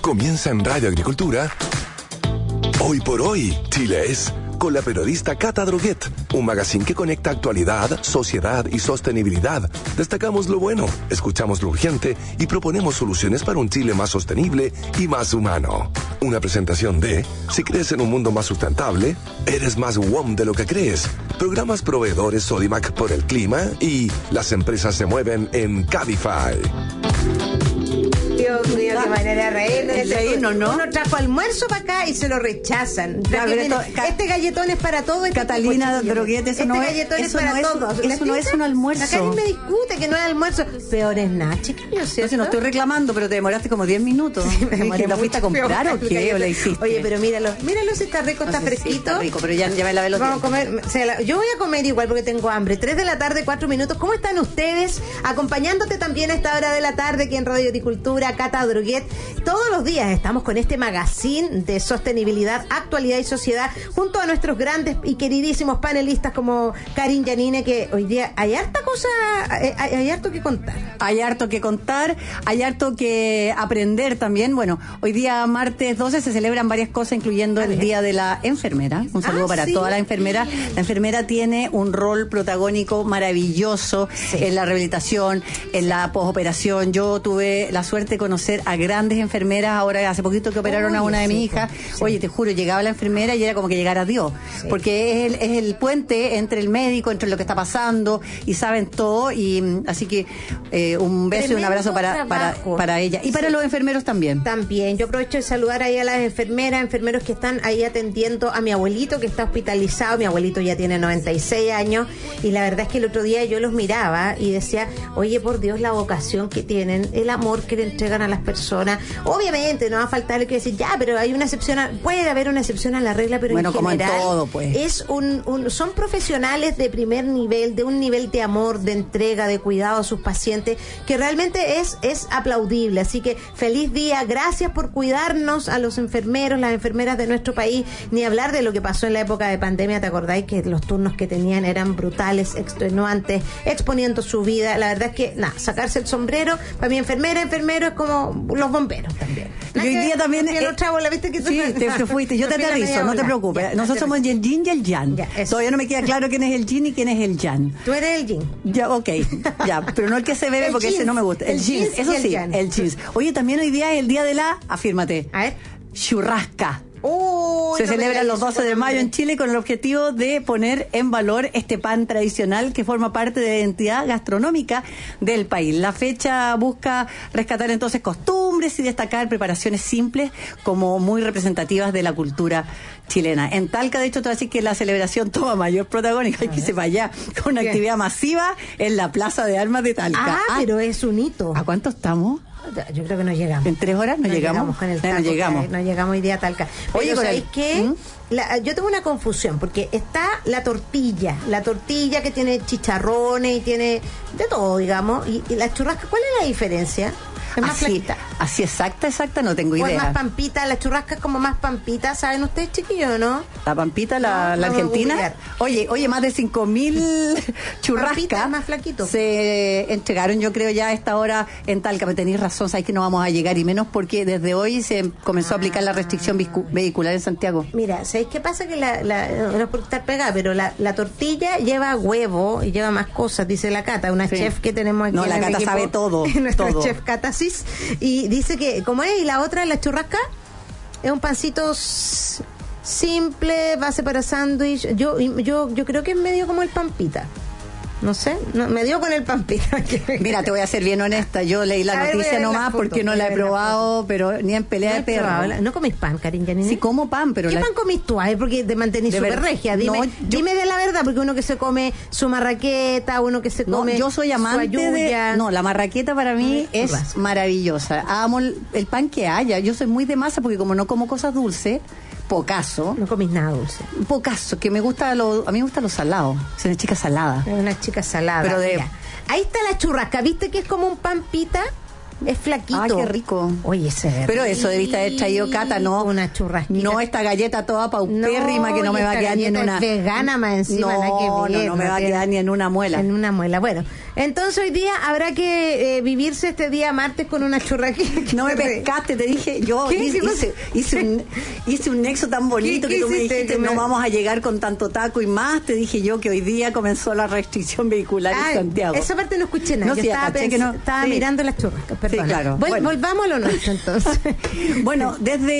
Comienza en Radio Agricultura. Hoy por hoy, Chile es, con la periodista Cata Droguet, un magazine que conecta actualidad, sociedad y sostenibilidad. Destacamos lo bueno, escuchamos lo urgente y proponemos soluciones para un Chile más sostenible y más humano. Una presentación de, si crees en un mundo más sustentable, eres más WOM de lo que crees. Programas proveedores Sodimac por el clima y las empresas se mueven en Cabify. Dios mío, qué manera de reírnos, ¿no? Uno trajo almuerzo para acá y se lo rechazan. Este galletón es para todo. Catalina Droguet, eso no es todos. Eso no es un almuerzo. Acá ni me discute que no es almuerzo. Peor es nada, chiquillos, ¿cierto? No estoy reclamando, pero te demoraste como 10 minutos. Sí, me demoré. ¿La fuiste a comprar o qué? ¿O la hiciste? Oye, pero míralo si está rico, está fresquito. Sí, está rico, pero ya me lavé los dientes. Vamos a comer. O sea, yo voy a comer igual porque tengo hambre. 3 de la tarde, 4 minutos. ¿Cómo están ustedes? Acompañándote también a esta hora de la tarde aquí en Radio Agricultura, Cata Droguet. Todos los días estamos con este magazine de sostenibilidad, actualidad y sociedad, junto a nuestros grandes y queridísimos panelistas como Karin Yanine, que hoy día hay harta cosa, hay harto que contar. Hay harto que contar, hay harto que aprender también. Bueno, hoy día martes 12 se celebran varias cosas, incluyendo el Día de la Enfermera. Un saludo para toda la enfermera. La enfermera tiene un rol protagónico maravilloso en la rehabilitación, en la posoperación. Yo tuve la suerte de conocer a grandes enfermeras, ahora hace poquito que operaron a una de mis hijas. Oye, te juro, llegaba la enfermera y era como que llegara Dios, porque es el puente entre el médico, entre lo que está pasando, y saben todo, y así que un beso y un abrazo para ella y para los enfermeros también. También, yo aprovecho de saludar ahí a las enfermeros que están ahí atendiendo a mi abuelito que está hospitalizado. Mi abuelito ya tiene 96 años y la verdad es que el otro día yo los miraba y decía, oye, por Dios, la vocación que tienen, el amor que le entregan a las personas. Obviamente no va a faltar el que decir, ya, pero hay una excepción, puede haber una excepción a la regla, pero bueno, en general, como en todo, pues. Es son profesionales de primer nivel, de un nivel de amor, de entrega, de cuidado a sus pacientes, que realmente es aplaudible. Así que feliz día, gracias por cuidarnos a los enfermeros, las enfermeras de nuestro país, ni hablar de lo que pasó en la época de pandemia. ¿Te acordáis que los turnos que tenían eran brutales, extenuantes, exponiendo su vida? La verdad es que, sacarse el sombrero, para mi enfermero es como los bomberos también. Y hoy día también ¿la viste que sí, te fuiste, yo te aterrizo, no te preocupes. Nosotros somos el yin y el yang. Todavía no me queda claro quién es el yin y quién es el yang. Tú eres el yin. Ya, ok, ya, pero no el que se bebe porque ese no me gusta. El jeans, eso sí, el jeans. Oye, también hoy día es el día de la, afírmate, a ver, churrasca. Se celebra los 12 de mayo en Chile con el objetivo de poner en valor este pan tradicional que forma parte de la identidad gastronómica del país. La fecha busca rescatar entonces costumbres y destacar preparaciones simples como muy representativas de la cultura chilena. En Talca, de hecho, te voy a decir que la celebración toma mayor protagónico, hay que irse para allá, con una actividad masiva en la Plaza de Armas de Talca. Pero es un hito. ¿A cuánto estamos? Yo creo que nos llegamos. ¿En 3 horas nos llegamos? Con el taco, no llegamos hoy día a Talca. Oye, ¿sabes qué? Yo tengo una confusión, porque está la tortilla que tiene chicharrones y tiene de todo, digamos, y la churrasca, ¿cuál es la diferencia? Es más flaquita. Así exacta, no tengo idea. O es más pampita, la churrasca es como más pampita, ¿saben ustedes, chiquillos, no? La pampita, la argentina. Oye, más de 5.000 churrascas más flaquito. Se entregaron, yo creo, ya a esta hora en Talca, pero tenéis razón, sabéis que no vamos a llegar, y menos porque desde hoy se comenzó a aplicar la restricción vehicular en Santiago. Mira, ¿sabéis qué pasa? Que no es por estar pegada, pero la tortilla lleva huevo y lleva más cosas, dice la Cata, una chef que tenemos aquí. No, la Cata sabe todo. Nuestra todo. chef Cata y dice que, ¿cómo es? Y la otra, la churrasca, es un pancito simple, base para sándwich. Yo creo que es medio como el pampita. No sé, me dio con el pampita. Mira, te voy a ser bien honesta, yo leí la noticia nomás porque no la he probado, pero ni en pelea de perro. ¿No comís pan, Karin Yanine? Sí, como pan, pero... ¿Qué pan comís tú? Porque te mantenís súper regia. Dime de la verdad, porque uno que se come su marraqueta, uno que se come... yo soy amante de... No, la marraqueta para mí es maravillosa. Amo el pan que haya. Yo soy muy de masa porque como no como cosas dulces... Pocaso. No comís nada dulce. Pocaso, que a mí me gusta lo salado. Soy una chica salada. Una chica salada. Pero ahí está la churrasca, ¿viste que es como un pan pita? Es flaquito. Ay, qué rico. Oye, ese pero eso debiste haber traído, Cata, no. Una churrasquita. No esta galleta toda paupérrima que no me va a quedar ni en una. Es vegana más encima. No me va a quedar ni en una muela. En una muela. Bueno, Entonces hoy día habrá que vivirse este día martes con una churraquilla. No me pescaste, te dije, yo hice un nexo tan bonito que tú me dijiste, no vamos a llegar con tanto taco y más, te dije yo que hoy día comenzó la restricción vehicular en Santiago. Esa parte no escuché nada, yo estaba mirando las churrascas, perdón. Sí, claro. Volvamos a lo nuestro entonces. Bueno,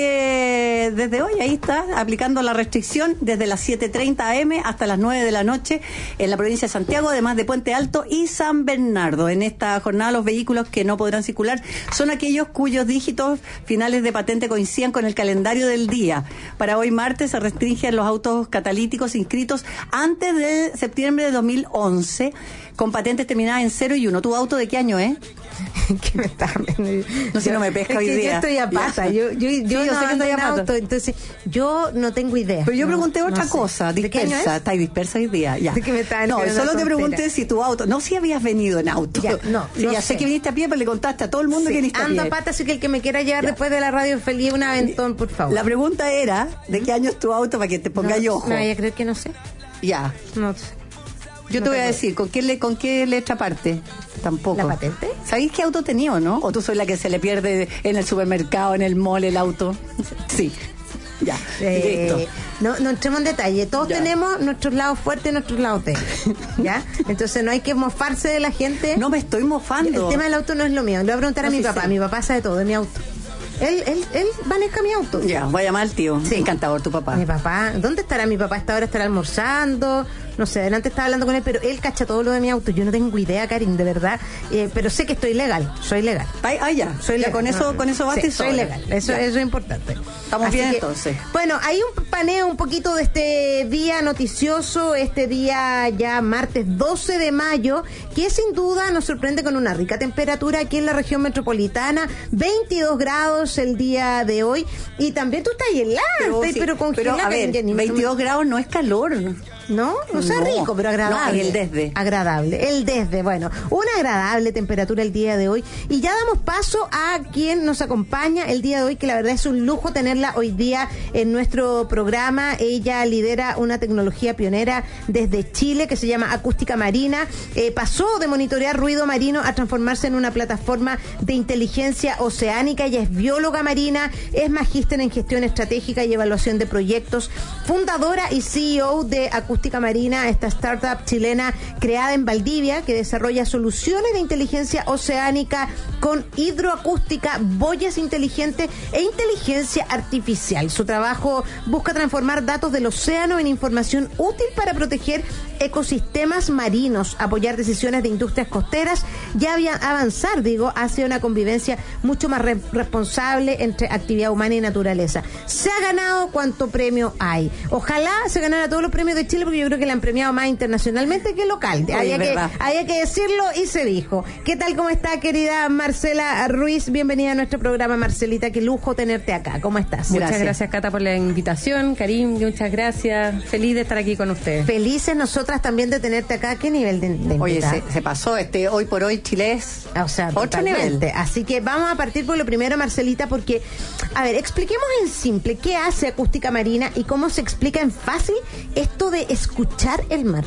desde hoy ahí está, aplicando la restricción desde las 7:30 am hasta las 9 de la noche en la provincia de Santiago, además de Puente Alto y San Bernardo. En esta jornada los vehículos que no podrán circular son aquellos cuyos dígitos finales de patente coincidan con el calendario del día. Para hoy martes se restringen los autos catalíticos inscritos antes de septiembre de 2011 con patentes terminadas en 0 y 1. ¿Tu auto de qué año es? Que me está... No sé, no me pesca hoy día. Yo estoy a pata. Yo no sé que estoy a pata. Entonces, yo no tengo idea. Pero yo pregunté otra cosa, dispersa. ¿Estás dispersa hoy día? Ya. No, solo te pregunté si tu auto... No, si habías venido en auto. Ya sé que viniste a pie, pero le contaste a todo el mundo que viniste a pie. Ando a pata, así que el que me quiera llevar después de la radio feliz, un aventón, por favor. La pregunta era, ¿de qué año es tu auto para que te ponga yo ojo? No, yo creo que no sé. Ya. No sé. Yo te voy a decir, ¿con qué letra parte? Tampoco. ¿La patente? ¿Sabéis qué auto tenía o no? ¿O tú soy la que se le pierde en el supermercado, en el mall, el auto? Sí. Ya, listo. No entremos en detalle. Todos tenemos nuestros lados fuertes y nuestros lados débiles. ¿Ya? Entonces no hay que mofarse de la gente. No me estoy mofando. El tema del auto no es lo mío. Le voy a preguntar a mi papá. Mi papá sabe todo de mi auto. Él maneja mi auto. Ya, voy a llamar al tío. Sí. Encantador tu papá. Mi papá. ¿Dónde estará mi papá? Esta hora estará almorzando. No sé, adelante estaba hablando con él, pero él cacha todo lo de mi auto. Yo no tengo idea, Karin, de verdad. Pero sé que estoy legal. Soy legal. Ya. Soy legal. Con eso basta. Soy legal. Eso es importante. Estamos Así bien que, entonces. Bueno, hay un paneo un poquito de este día noticioso, este día ya martes 12 de mayo, que sin duda nos sorprende con una rica temperatura aquí en la región metropolitana. 22 grados el día de hoy. Y también tú estás helada, pero congelada. Pero a ver, 22 grados no es calor. ¿No? O sea, rico, pero agradable. No, el desde. Agradable. El desde, bueno, una agradable temperatura el día de hoy. Y ya damos paso a quien nos acompaña el día de hoy, que la verdad es un lujo tenerla hoy día en nuestro programa. Ella lidera una tecnología pionera desde Chile que se llama Acústica Marina. Pasó de monitorear ruido marino a transformarse en una plataforma de inteligencia oceánica. Ella es bióloga marina, es magíster en gestión estratégica y evaluación de proyectos, fundadora y CEO de Acústica Marina, esta startup chilena creada en Valdivia que desarrolla soluciones de inteligencia oceánica con hidroacústica, boyas inteligentes e inteligencia artificial. Su trabajo busca transformar datos del océano en información útil para proteger ecosistemas marinos, apoyar decisiones de industrias costeras y avanzar, hacia una convivencia mucho más responsable entre actividad humana y naturaleza. Se ha ganado cuánto premio hay. Ojalá se ganara todos los premios de Chile, porque yo creo que le han premiado más internacionalmente que local. Había que decirlo y se dijo. ¿Qué tal? ¿Cómo está, querida Marcela Ruiz? Bienvenida a nuestro programa, Marcelita. Qué lujo tenerte acá. ¿Cómo estás? Muchas gracias, Cata, por la invitación. Karim, muchas gracias. Feliz de estar aquí con ustedes. Felices nosotras también de tenerte acá. ¿Qué nivel de invitada? Oye, se pasó hoy por hoy Chile es otro nivel. Así que vamos a partir por lo primero, Marcelita, porque, a ver, expliquemos en simple qué hace Acústica Marina y cómo se explica en fácil esto de escuchar el mar.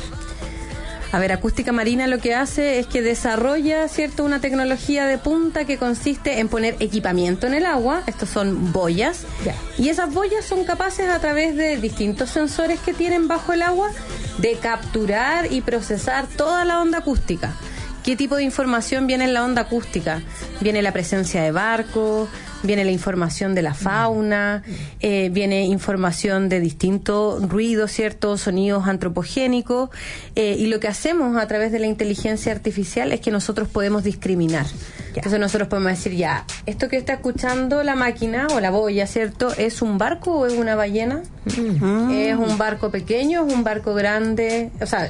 A ver, Acústica Marina lo que hace es que desarrolla, una tecnología de punta que consiste en poner equipamiento en el agua. Estos son boyas. Y esas boyas son capaces, a través de distintos sensores que tienen bajo el agua, de capturar y procesar toda la onda acústica. ¿Qué tipo de información viene en la onda acústica? Viene la presencia de barcos, viene la información de la fauna, viene información de distintos ruidos, sonidos antropogénicos, y lo que hacemos a través de la inteligencia artificial es que nosotros podemos discriminar. Entonces nosotros podemos decir, esto que está escuchando la máquina o la boya, ¿es un barco o es una ballena? ¿Es un barco pequeño? ¿Es un barco grande?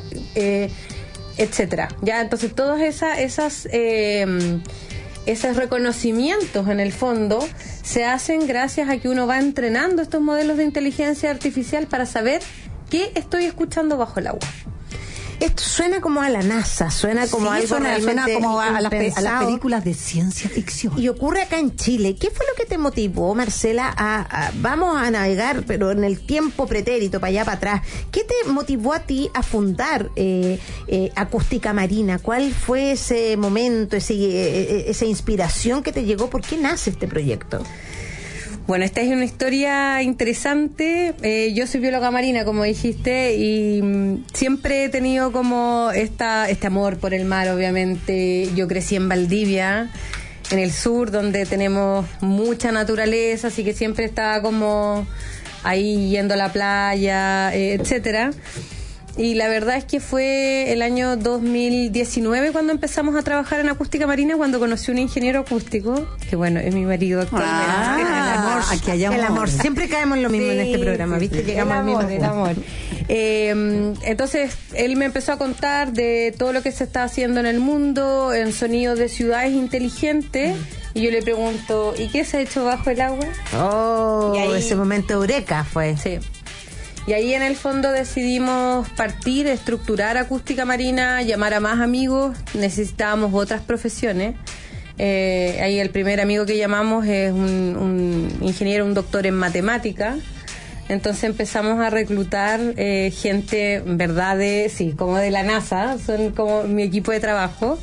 Etcétera. Entonces todos esos reconocimientos en el fondo se hacen gracias a que uno va entrenando estos modelos de inteligencia artificial para saber qué estoy escuchando bajo el agua. Esto suena como a la NASA, suena como algo suena como a las películas de ciencia ficción. Y ocurre acá en Chile. ¿Qué fue lo que te motivó, Marcela, vamos a navegar, pero en el tiempo pretérito, para allá, para atrás? ¿Qué te motivó a ti a fundar Acústica Marina? ¿Cuál fue ese momento, esa inspiración que te llegó? ¿Por qué nace este proyecto? Bueno, esta es una historia interesante. Yo soy bióloga marina, como dijiste, y siempre he tenido como este amor por el mar, obviamente. Yo crecí en Valdivia, en el sur, donde tenemos mucha naturaleza, así que siempre estaba como ahí yendo a la playa, etcétera. Y la verdad es que fue el año 2019 cuando empezamos a trabajar en Acústica Marina, cuando conocí a un ingeniero acústico, que bueno, es mi marido actualmente. Aquí hay amor. El amor. Siempre caemos en lo mismo en este programa, ¿viste? Llegamos al mismo. El amor. Entonces, él me empezó a contar de todo lo que se está haciendo en el mundo, en sonidos de ciudades inteligentes. Y yo le pregunto, ¿y qué se ha hecho bajo el agua? Oh, ahí, ese momento eureka fue. Sí. Y ahí en el fondo decidimos partir, estructurar Acústica Marina, llamar a más amigos, necesitábamos otras profesiones. Ahí el primer amigo que llamamos es un ingeniero, un doctor en matemática. Entonces empezamos a reclutar gente, en verdad, como de la NASA, son como mi equipo de trabajo.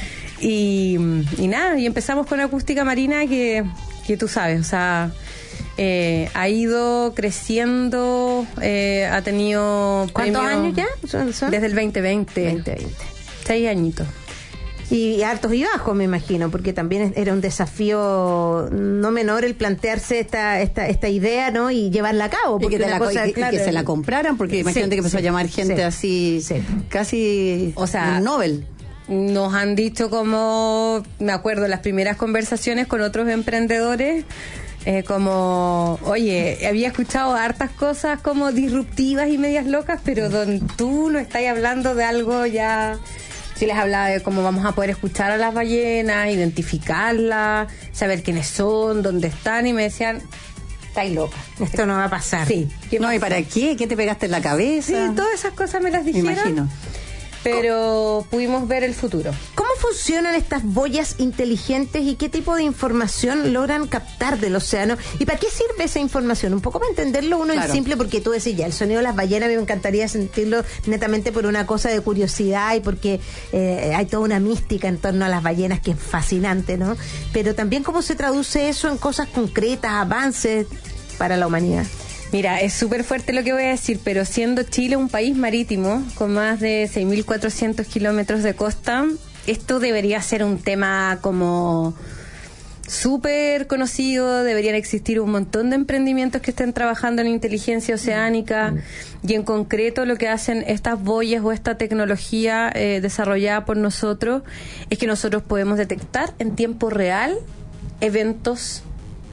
Y nada, y empezamos con Acústica Marina que tú sabes, o sea... ha ido creciendo, ha tenido ¿cuántos años ya? ¿Son? Desde el 2020. 6 añitos. Y hartos y bajos, me imagino, porque también era un desafío no menor el plantearse esta idea, ¿no? Y llevarla a cabo. Porque que se la compraran, porque imagínate que empezó a llamar gente así, casi, o sea, un Nobel. Nos han dicho, como me acuerdo, las primeras conversaciones con otros emprendedores, como, oye, había escuchado hartas cosas como disruptivas y medias locas, pero tú no estás hablando de algo ya... Sí, les hablaba de cómo vamos a poder escuchar a las ballenas, identificarlas, saber quiénes son, dónde están, y me decían, estáis loca. Esto no va a pasar. Sí. No, ¿y para qué? ¿Qué te pegaste en la cabeza? Sí, todas esas cosas me las dijeron. Me imagino. Pero pudimos ver el futuro. ¿Cómo funcionan estas boyas inteligentes y qué tipo de información logran captar del océano? ¿Y para qué sirve esa información? Un poco para entenderlo uno es simple, porque tú decís ya, el sonido de las ballenas me encantaría sentirlo netamente por una cosa de curiosidad y porque hay toda una mística en torno a las ballenas que es fascinante, ¿no? Pero también cómo se traduce eso en cosas concretas, avances para la humanidad. Mira, es súper fuerte lo que voy a decir, pero siendo Chile un país marítimo con más de 6.400 kilómetros de costa, esto debería ser un tema como súper conocido, deberían existir un montón de emprendimientos que estén trabajando en inteligencia oceánica, y en concreto lo que hacen estas boyas o esta tecnología desarrollada por nosotros es que nosotros podemos detectar en tiempo real eventos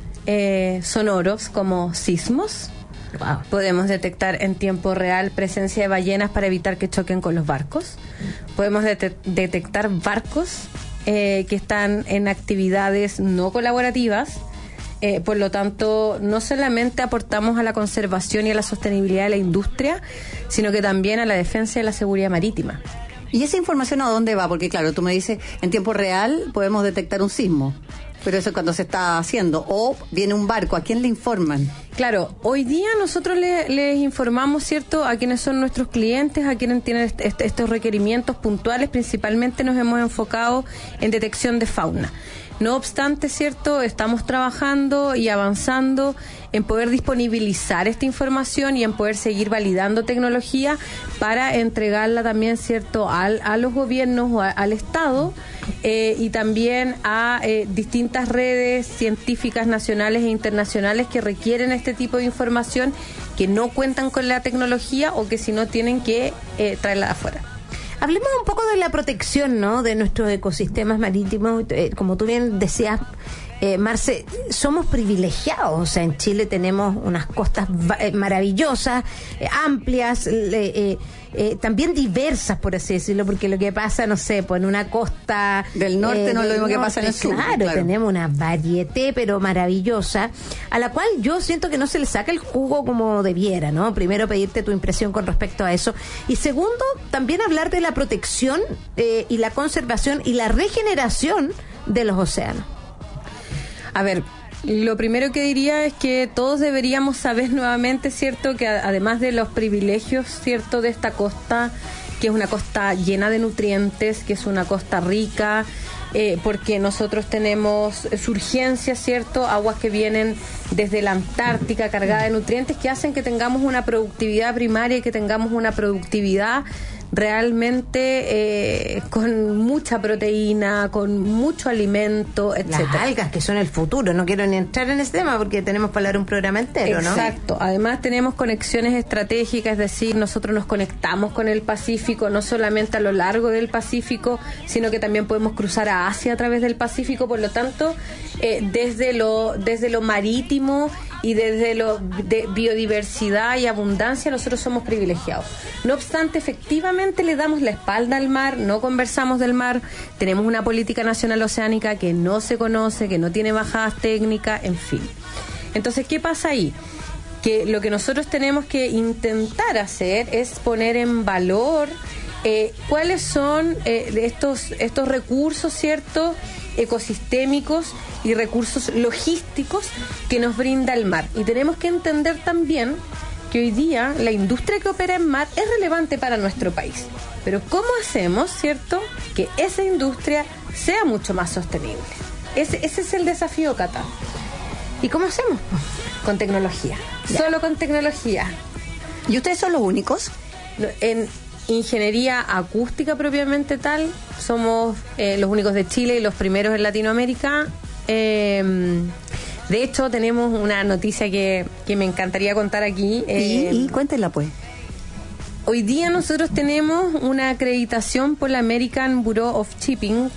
sonoros como sismos. Wow. Podemos detectar en tiempo real presencia de ballenas para evitar que choquen con los barcos. Podemos detectar barcos que están en actividades no colaborativas. Por lo tanto, no solamente aportamos a la conservación y a la sostenibilidad de la industria, sino que también a la defensa y la seguridad marítima. ¿Y esa información a dónde va? Porque claro, tú me dices, en tiempo real podemos detectar un sismo. Pero eso es cuando se está haciendo. O viene un barco, ¿a quién le informan? Claro, hoy día nosotros les informamos, ¿cierto?, a quienes son nuestros clientes, a quienes tienen estos requerimientos puntuales. Principalmente nos hemos enfocado en detección de fauna. No obstante, ¿cierto?, estamos trabajando y avanzando en poder disponibilizar esta información y en poder seguir validando tecnología para entregarla también, ¿cierto?, a los gobiernos o al Estado, y también a distintas redes científicas nacionales e internacionales que requieren este tipo de información, que no cuentan con la tecnología o que si no tienen que traerla de afuera. Hablemos un poco de la protección, ¿no?, de nuestros ecosistemas marítimos. Como tú bien decías, Marce, somos privilegiados, o sea, en Chile tenemos unas costas maravillosas, amplias, también diversas, por así decirlo, porque lo que pasa, no sé, pues en una costa del norte no es lo mismo que pasa en el sur. Claro, tenemos una variedad, pero maravillosa, a la cual yo siento que no se le saca el jugo como debiera, ¿no? Primero, pedirte tu impresión con respecto a eso. Y segundo, también hablar de la protección y la conservación y la regeneración de los océanos. A ver, lo primero que diría es que todos deberíamos saber nuevamente, ¿cierto?, que además de los privilegios, ¿cierto?, de esta costa, que es una costa llena de nutrientes, que es una costa rica, porque nosotros tenemos surgencias, ¿cierto?, aguas que vienen desde la Antártica cargadas de nutrientes que hacen que tengamos una productividad primaria y que tengamos una productividad realmente con mucha proteína, con mucho alimento, etcétera. Las algas, que son el futuro, no quiero ni entrar en ese tema porque tenemos para hablar un programa entero, ¿no? Exacto. Además tenemos conexiones estratégicas, es decir, nosotros nos conectamos con el Pacífico, no solamente a lo largo del Pacífico, sino que también podemos cruzar a Asia a través del Pacífico, por lo tanto, desde lo marítimo y desde lo de biodiversidad y abundancia, nosotros somos privilegiados. No obstante, efectivamente le damos la espalda al mar, no conversamos del mar, tenemos una política nacional oceánica que no se conoce, que no tiene bajadas técnicas, en fin. Entonces, ¿qué pasa ahí? Que lo que nosotros tenemos que intentar hacer es poner en valor cuáles son estos recursos, ¿cierto?, ecosistémicos y recursos logísticos que nos brinda el mar. Y tenemos que entender también que hoy día la industria que opera en mar es relevante para nuestro país. Pero ¿cómo hacemos, cierto?, que esa industria sea mucho más sostenible? Ese es el desafío, Cata. ¿Y cómo hacemos? Con tecnología. Ya. Solo con tecnología. ¿Y ustedes son los únicos? En ingeniería acústica propiamente tal, somos los únicos de Chile y los primeros en Latinoamérica. De hecho, tenemos una noticia que me encantaría contar aquí. Y cuéntenla, pues. Hoy día nosotros tenemos una acreditación por la American Bureau of Shipping,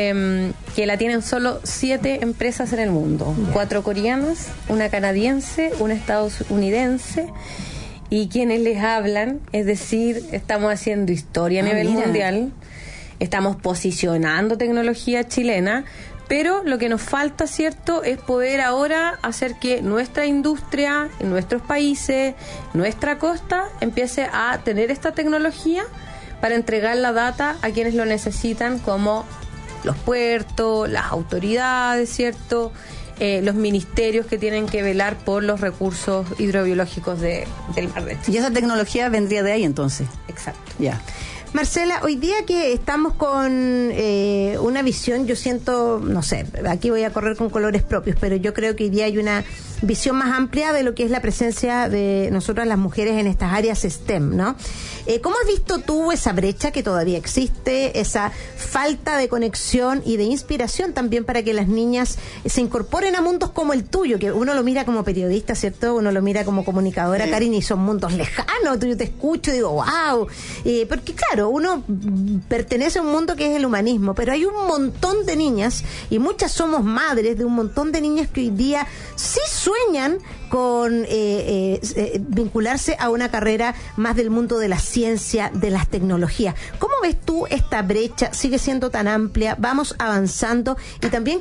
que la tienen solo 7 empresas en el mundo. 4 coreanas, una canadiense, una estadounidense, y quienes les hablan, es decir, estamos haciendo historia a nivel mundial, estamos posicionando tecnología chilena, pero lo que nos falta, ¿cierto?, es poder ahora hacer que nuestra industria, en nuestros países, nuestra costa, empiece a tener esta tecnología para entregar la data a quienes lo necesitan, como los puertos, las autoridades, ¿cierto?, los ministerios que tienen que velar por los recursos hidrobiológicos del Mar de Chile. Y esa tecnología vendría de ahí, entonces. Exacto. Ya. Marcela, hoy día que estamos con una visión, yo siento, no sé, aquí voy a correr con colores propios, pero yo creo que hoy día hay una visión más amplia de lo que es la presencia de nosotras las mujeres en estas áreas STEM, ¿no? ¿Cómo has visto tú esa brecha que todavía existe, esa falta de conexión y de inspiración también para que las niñas se incorporen a mundos como el tuyo, que uno lo mira como periodista, ¿cierto? Uno lo mira como comunicadora, Karin, y son mundos lejanos, yo te escucho y digo, wow, porque claro, uno pertenece a un mundo que es el humanismo, pero hay un montón de niñas, y muchas somos madres de un montón de niñas que hoy día sí sueñan con vincularse a una carrera más del mundo de la ciencia, de las tecnologías. ¿Cómo ves tú esta brecha? ¿Sigue siendo tan amplia? ¿Vamos avanzando? Y también,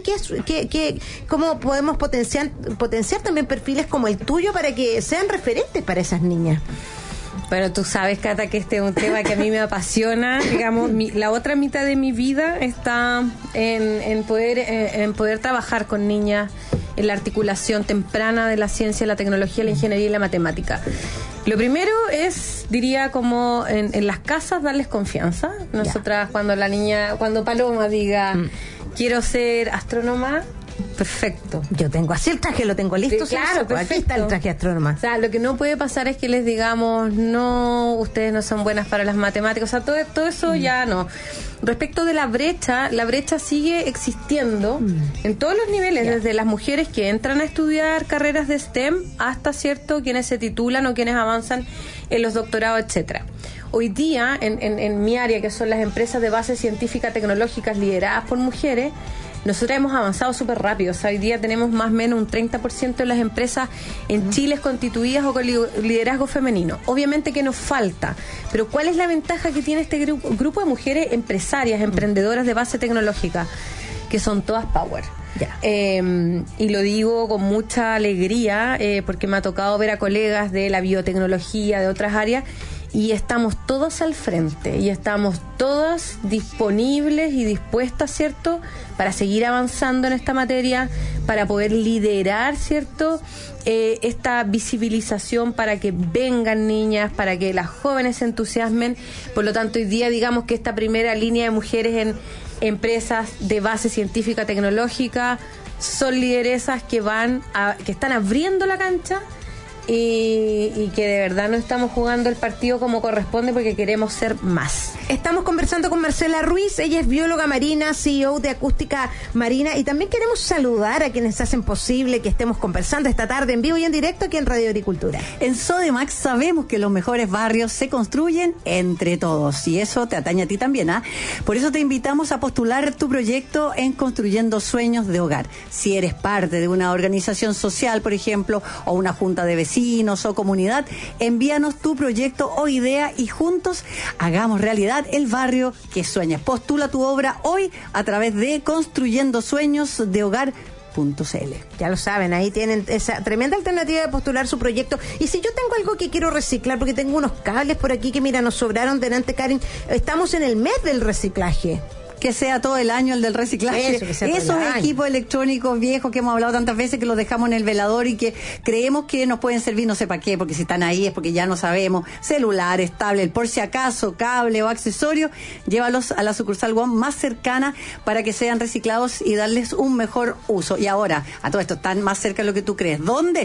¿cómo podemos potenciar también perfiles como el tuyo para que sean referentes para esas niñas? Bueno, tú sabes, Cata, que este es un tema que a mí me apasiona. Digamos, la otra mitad de mi vida está en poder trabajar con niñas en la articulación temprana de la ciencia, la tecnología, la ingeniería y la matemática. Lo primero es, diría, como en las casas, darles confianza. Nosotras, cuando Paloma diga, quiero ser astrónoma, perfecto. Yo tengo así el traje, lo tengo listo. Sí, claro, perfecto. Aquí está el traje astrónoma. O sea, lo que no puede pasar es que les digamos, no, ustedes no son buenas para las matemáticas. O sea, todo eso ya no. Respecto de la brecha sigue existiendo en todos los niveles, desde las mujeres que entran a estudiar carreras de STEM hasta, ¿cierto?, quienes se titulan o quienes avanzan en los doctorados, etcétera. Hoy día, en mi área, que son las empresas de base científica tecnológicas lideradas por mujeres, nosotros hemos avanzado súper rápido. O sea, hoy día tenemos más o menos un 30% de las empresas en Chile constituidas o con liderazgo femenino. Obviamente que nos falta, pero ¿cuál es la ventaja que tiene este grupo de mujeres empresarias, emprendedoras de base tecnológica? Que son todas power. Y lo digo con mucha alegría porque me ha tocado ver a colegas de la biotecnología, de otras áreas, y estamos todos al frente y estamos todas disponibles y dispuestas, ¿cierto?, para seguir avanzando en esta materia, para poder liderar, ¿cierto?, esta visibilización para que vengan niñas, para que las jóvenes se entusiasmen. Por lo tanto, hoy día digamos que esta primera línea de mujeres en empresas de base científica tecnológica son lideresas que están abriendo la cancha y que de verdad no estamos jugando el partido como corresponde porque queremos ser más. Estamos conversando con Marcela Ruiz, ella es bióloga marina, CEO de Acústica Marina, y también queremos saludar a quienes hacen posible que estemos conversando esta tarde en vivo y en directo aquí en Radio Agricultura. En Sodemax sabemos que los mejores barrios se construyen entre todos, y eso te atañe a ti también, ¿ah? Por eso te invitamos a postular tu proyecto en Construyendo Sueños de Hogar. Si eres parte de una organización social, por ejemplo, o una junta de vecinos o comunidad, envíanos tu proyecto o idea y juntos hagamos realidad el barrio que sueñas. Postula tu obra hoy a través de construyendosueñosdehogar.cl. Ya lo saben, ahí tienen esa tremenda alternativa de postular su proyecto. Y si yo tengo algo que quiero reciclar, porque tengo unos cables por aquí que, mira, nos sobraron delante, Karen, estamos en el mes del reciclaje. Que sea todo el año el del reciclaje. Esos equipos electrónicos viejos que hemos hablado tantas veces, que los dejamos en el velador y que creemos que nos pueden servir no sé para qué, porque si están ahí es porque ya no sabemos. Celulares, tablet, por si acaso, cable o accesorio, llévalos a la sucursal One más cercana para que sean reciclados y darles un mejor uso. Y ahora, a todo esto, están más cerca de lo que tú crees. ¿Dónde?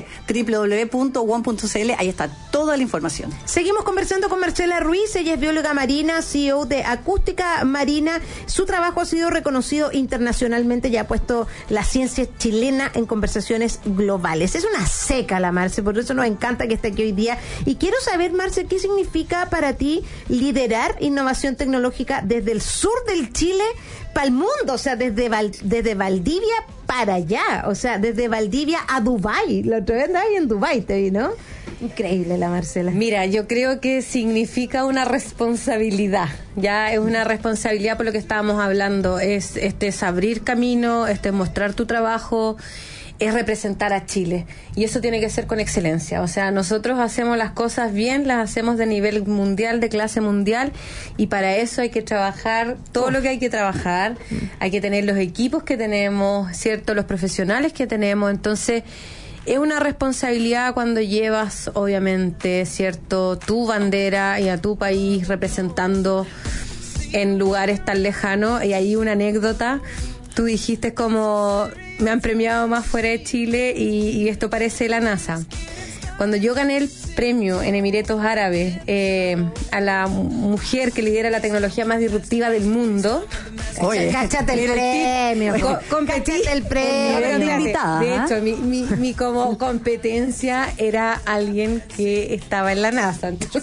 www.one.cl, ahí está toda la información. Seguimos conversando con Marcela Ruiz, ella es bióloga marina, CEO de Acústica Marina. Su trabajo ha sido reconocido internacionalmente y ha puesto la ciencia chilena en conversaciones globales. Es una seca la Marce, por eso nos encanta que esté aquí hoy día. Y quiero saber, Marce, ¿qué significa para ti liderar innovación tecnológica desde el sur del Chile para el mundo? O sea, desde Valdivia para allá, o sea, desde Valdivia a Dubái. La otra vez andaba ahí en Dubái, te vi, ¿no? Increíble la Marcela. Mira, yo creo que significa una responsabilidad, ya es una responsabilidad por lo que estábamos hablando, es abrir camino, mostrar tu trabajo, es representar a Chile, y eso tiene que ser con excelencia. O sea, nosotros hacemos las cosas bien, las hacemos de nivel mundial, de clase mundial, y para eso hay que trabajar todo lo que hay que trabajar, hay que tener los equipos que tenemos, ¿cierto?, los profesionales que tenemos. Entonces es una responsabilidad cuando llevas, obviamente, ¿cierto?, tu bandera y a tu país representando en lugares tan lejanos. Y ahí una anécdota, tú dijiste como me han premiado más fuera de Chile y esto parece la NASA. Cuando yo gané el premio en Emiratos Árabes a la mujer que lidera la tecnología más disruptiva del mundo, cáchate el premio, competí el premio. De hecho, mi como competencia era alguien que estaba en la NASA. Entonces,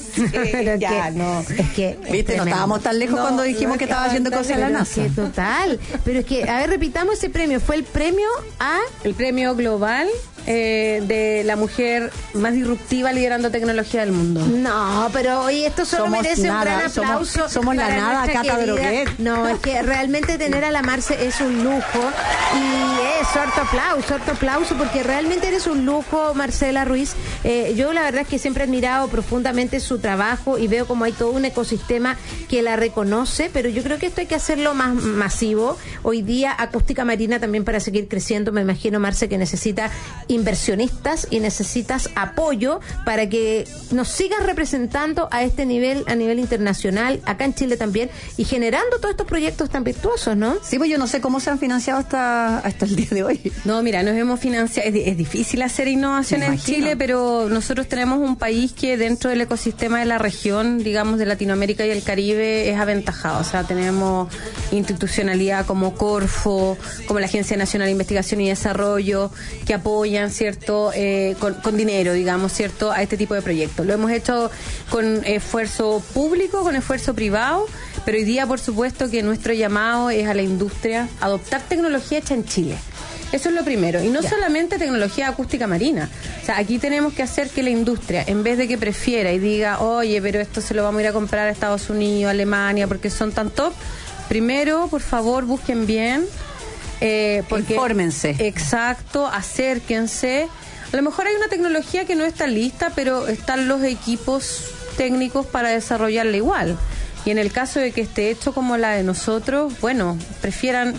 viste, no estábamos tan lejos cuando dijimos que estaba haciendo cosas en la NASA. Total. Pero es que, a ver, repitamos ese premio. Fue el premio global de la mujer más disruptiva liderando tecnología del mundo. No, pero hoy esto solo merece un gran aplauso. Somos la nada, Cata Droguet. No, es que realmente tener a la Marce es un lujo, y es harto aplauso, porque realmente eres un lujo, Marcela Ruiz. Yo la verdad es que siempre he admirado profundamente su trabajo y veo como hay todo un ecosistema que la reconoce, pero yo creo que esto hay que hacerlo más masivo. Hoy día Acústica Marina también, para seguir creciendo, me imagino, Marce, que necesita inversionistas y necesitas apoyo para que nos sigas representando a este nivel, a nivel internacional, acá en Chile también, y generando todos estos proyectos tan virtuosos, ¿no? Sí, pues yo no sé cómo se han financiado hasta el día de hoy. No, mira, nos hemos financiado, es difícil hacer innovación en Chile, pero nosotros tenemos un país que dentro del ecosistema de la región, digamos, de Latinoamérica y el Caribe, es aventajado. O sea, tenemos institucionalidad como Corfo, como la Agencia Nacional de Investigación y Desarrollo, que apoyan, ¿cierto?, con dinero, digamos, ¿cierto?, a este tipo de proyectos. Lo hemos hecho con esfuerzo público, con esfuerzo privado, Pero hoy día, por supuesto, que nuestro llamado es a la industria adoptar tecnología hecha en Chile. Eso es lo primero. Y no solamente tecnología acústica marina. O sea, aquí tenemos que hacer que la industria, en vez de que prefiera y diga, oye, pero esto se lo vamos a ir a comprar a Estados Unidos, Alemania, porque son tan top, primero, por favor, busquen bien. Porque, infórmense. Exacto, acérquense. A lo mejor hay una tecnología que no está lista, pero están los equipos técnicos para desarrollarla igual. Y en el caso de que esté hecho como la de nosotros, bueno, prefieran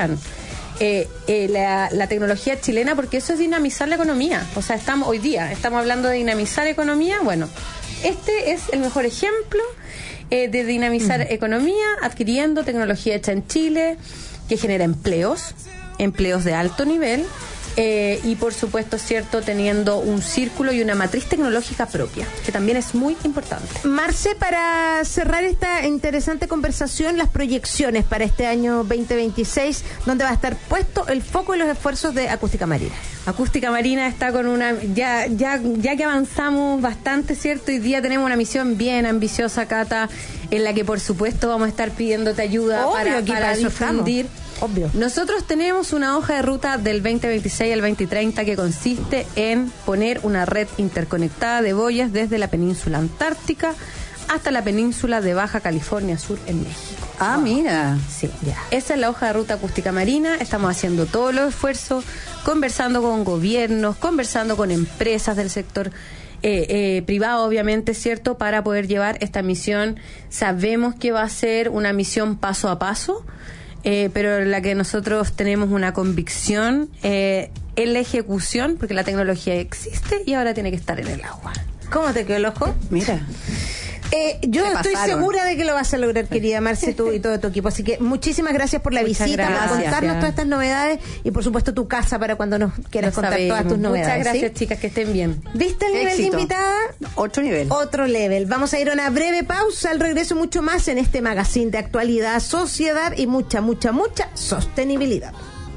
la tecnología chilena, porque eso es dinamizar la economía. O sea, hoy día estamos hablando de dinamizar economía. Bueno, este es el mejor ejemplo de dinamizar economía, adquiriendo tecnología hecha en Chile, que genera empleos de alto nivel, y por supuesto, cierto, teniendo un círculo y una matriz tecnológica propia, que también es muy importante. Marce, para cerrar esta interesante conversación, las proyecciones para este año 2026, ¿dónde va a estar puesto el foco y los esfuerzos de Acústica Marina? Acústica Marina está con ya que avanzamos bastante, ¿cierto? Hoy día tenemos una misión bien ambiciosa, Cata, en la que por supuesto vamos a estar pidiéndote ayuda para difundir. Obvio. Nosotros tenemos una hoja de ruta del 2026 al 2030 que consiste en poner una red interconectada de boyas desde la península antártica hasta la península de Baja California Sur en México. Ah, mira. Sí, ya. Esa es la hoja de ruta Acústica Marina. Estamos haciendo todos los esfuerzos, conversando con gobiernos, conversando con empresas del sector privado, obviamente, ¿cierto?, para poder llevar esta misión. Sabemos que va a ser una misión paso a paso, pero la que nosotros tenemos una convicción en la ejecución, porque la tecnología existe y ahora tiene que estar en el agua. ¿Cómo te quedó el ojo? Mira. Yo estoy segura de que lo vas a lograr, querida Marce, tú y todo tu equipo. Así que muchísimas gracias por la visita, por contarnos todas estas novedades y, por supuesto, tu casa para cuando nos quieras contar todas tus novedades. Muchas gracias, chicas, que estén bien. ¿Viste el nivel de invitada? Otro nivel. Otro level. Vamos a ir a una breve pausa. Al regreso, mucho más en este magazine de actualidad, sociedad y mucha sostenibilidad.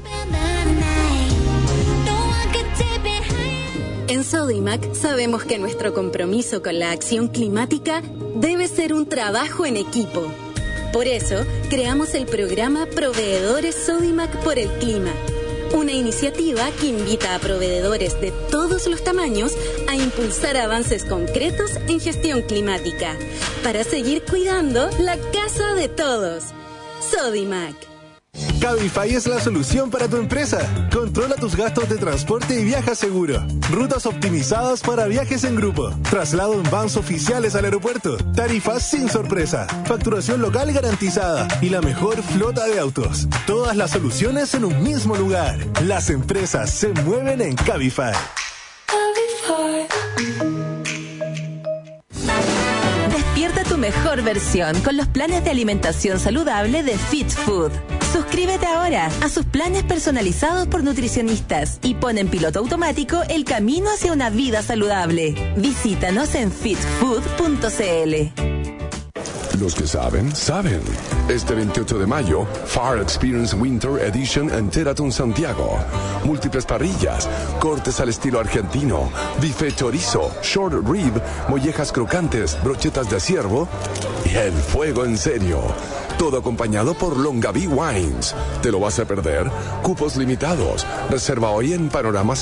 En Sodimac sabemos que nuestro compromiso con la acción climática debe ser un trabajo en equipo. Por eso, creamos el programa Proveedores Sodimac por el Clima, una iniciativa que invita a proveedores de todos los tamaños a impulsar avances concretos en gestión climática, para seguir cuidando la casa de todos. Sodimac. Cabify es la solución para tu empresa. Controla tus gastos de transporte y viaja seguro. Rutas optimizadas para viajes en grupo. Traslado en vans oficiales al aeropuerto. Tarifas sin sorpresa. Facturación local garantizada. Y la mejor flota de autos. Todas las soluciones en un mismo lugar. Las empresas se mueven en Cabify. Despierta tu mejor versión con los planes de alimentación saludable de Fit Food. Suscríbete ahora a sus planes personalizados por nutricionistas y pon en piloto automático el camino hacia una vida saludable. Visítanos en fitfood.cl. Los que saben, saben. Este 28 de mayo, Far Experience Winter Edition en Teraton Santiago. Múltiples parrillas, cortes al estilo argentino, bife chorizo, short rib, mollejas crocantes, brochetas de ciervo y el fuego en serio. Todo acompañado por Longaví Wines. ¿Te lo vas a perder? Cupos limitados. Reserva hoy en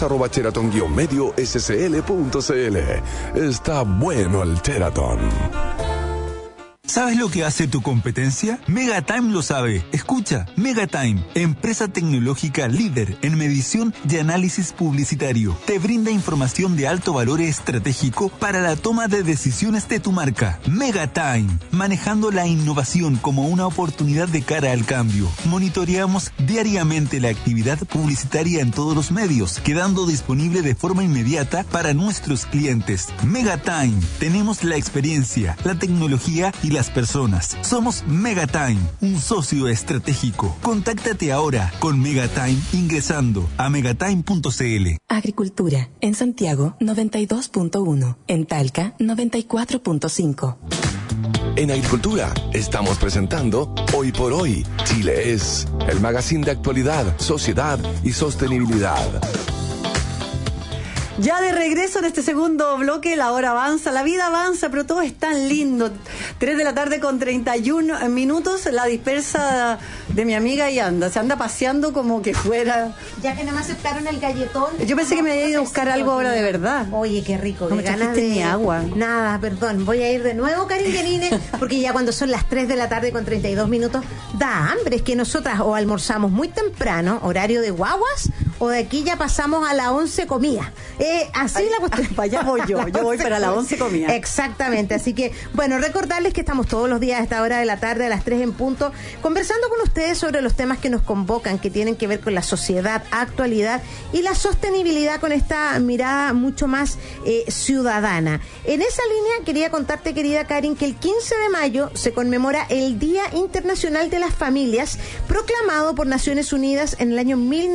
panoramas@teraton-scl.cl. Está bueno el Teraton. ¿Sabes lo que hace tu competencia? Megatime lo sabe. Escucha, Megatime, empresa tecnológica líder en medición y análisis publicitario, te brinda información de alto valor estratégico para la toma de decisiones de tu marca. Megatime, manejando la innovación como una oportunidad de cara al cambio. Monitoreamos diariamente la actividad publicitaria en todos los medios, quedando disponible de forma inmediata para nuestros clientes. Megatime, tenemos la experiencia, la tecnología y las personas. Somos Megatime, un socio estratégico. Contáctate ahora con Megatime ingresando a megatime.cl. Agricultura, en Santiago 92.1, en Talca 94.5. En Agricultura estamos presentando Hoy por Hoy, Chile es, el magazine de actualidad, sociedad y sostenibilidad. Ya de regreso en este segundo bloque, la hora avanza, la vida avanza, pero todo es tan lindo. 3 de la tarde con 31 minutos, la dispersa de mi amiga y se anda paseando como que fuera... Ya que nada más aceptaron el galletón. Yo pensé que me había ido a buscar algo ahora de verdad. Oye, qué rico, no qué me ganas de... ni agua. Nada, perdón, voy a ir de nuevo, Karin Yanine, porque ya cuando son las 3 de la tarde con 32 minutos, da hambre. Es que nosotras o almorzamos muy temprano, horario de guaguas, o de aquí ya pasamos a la 11 comida. Así la cuestión. Para allá voy yo voy para la 11 comida. Exactamente, así que, bueno, recordarles que estamos todos los días a esta hora de la tarde, a las 3 en punto, conversando con ustedes sobre los temas que nos convocan, que tienen que ver con la sociedad, actualidad y la sostenibilidad con esta mirada mucho más ciudadana. En esa línea quería contarte, querida Karin, que el 15 de mayo se conmemora el Día Internacional de las Familias, proclamado por Naciones Unidas en el año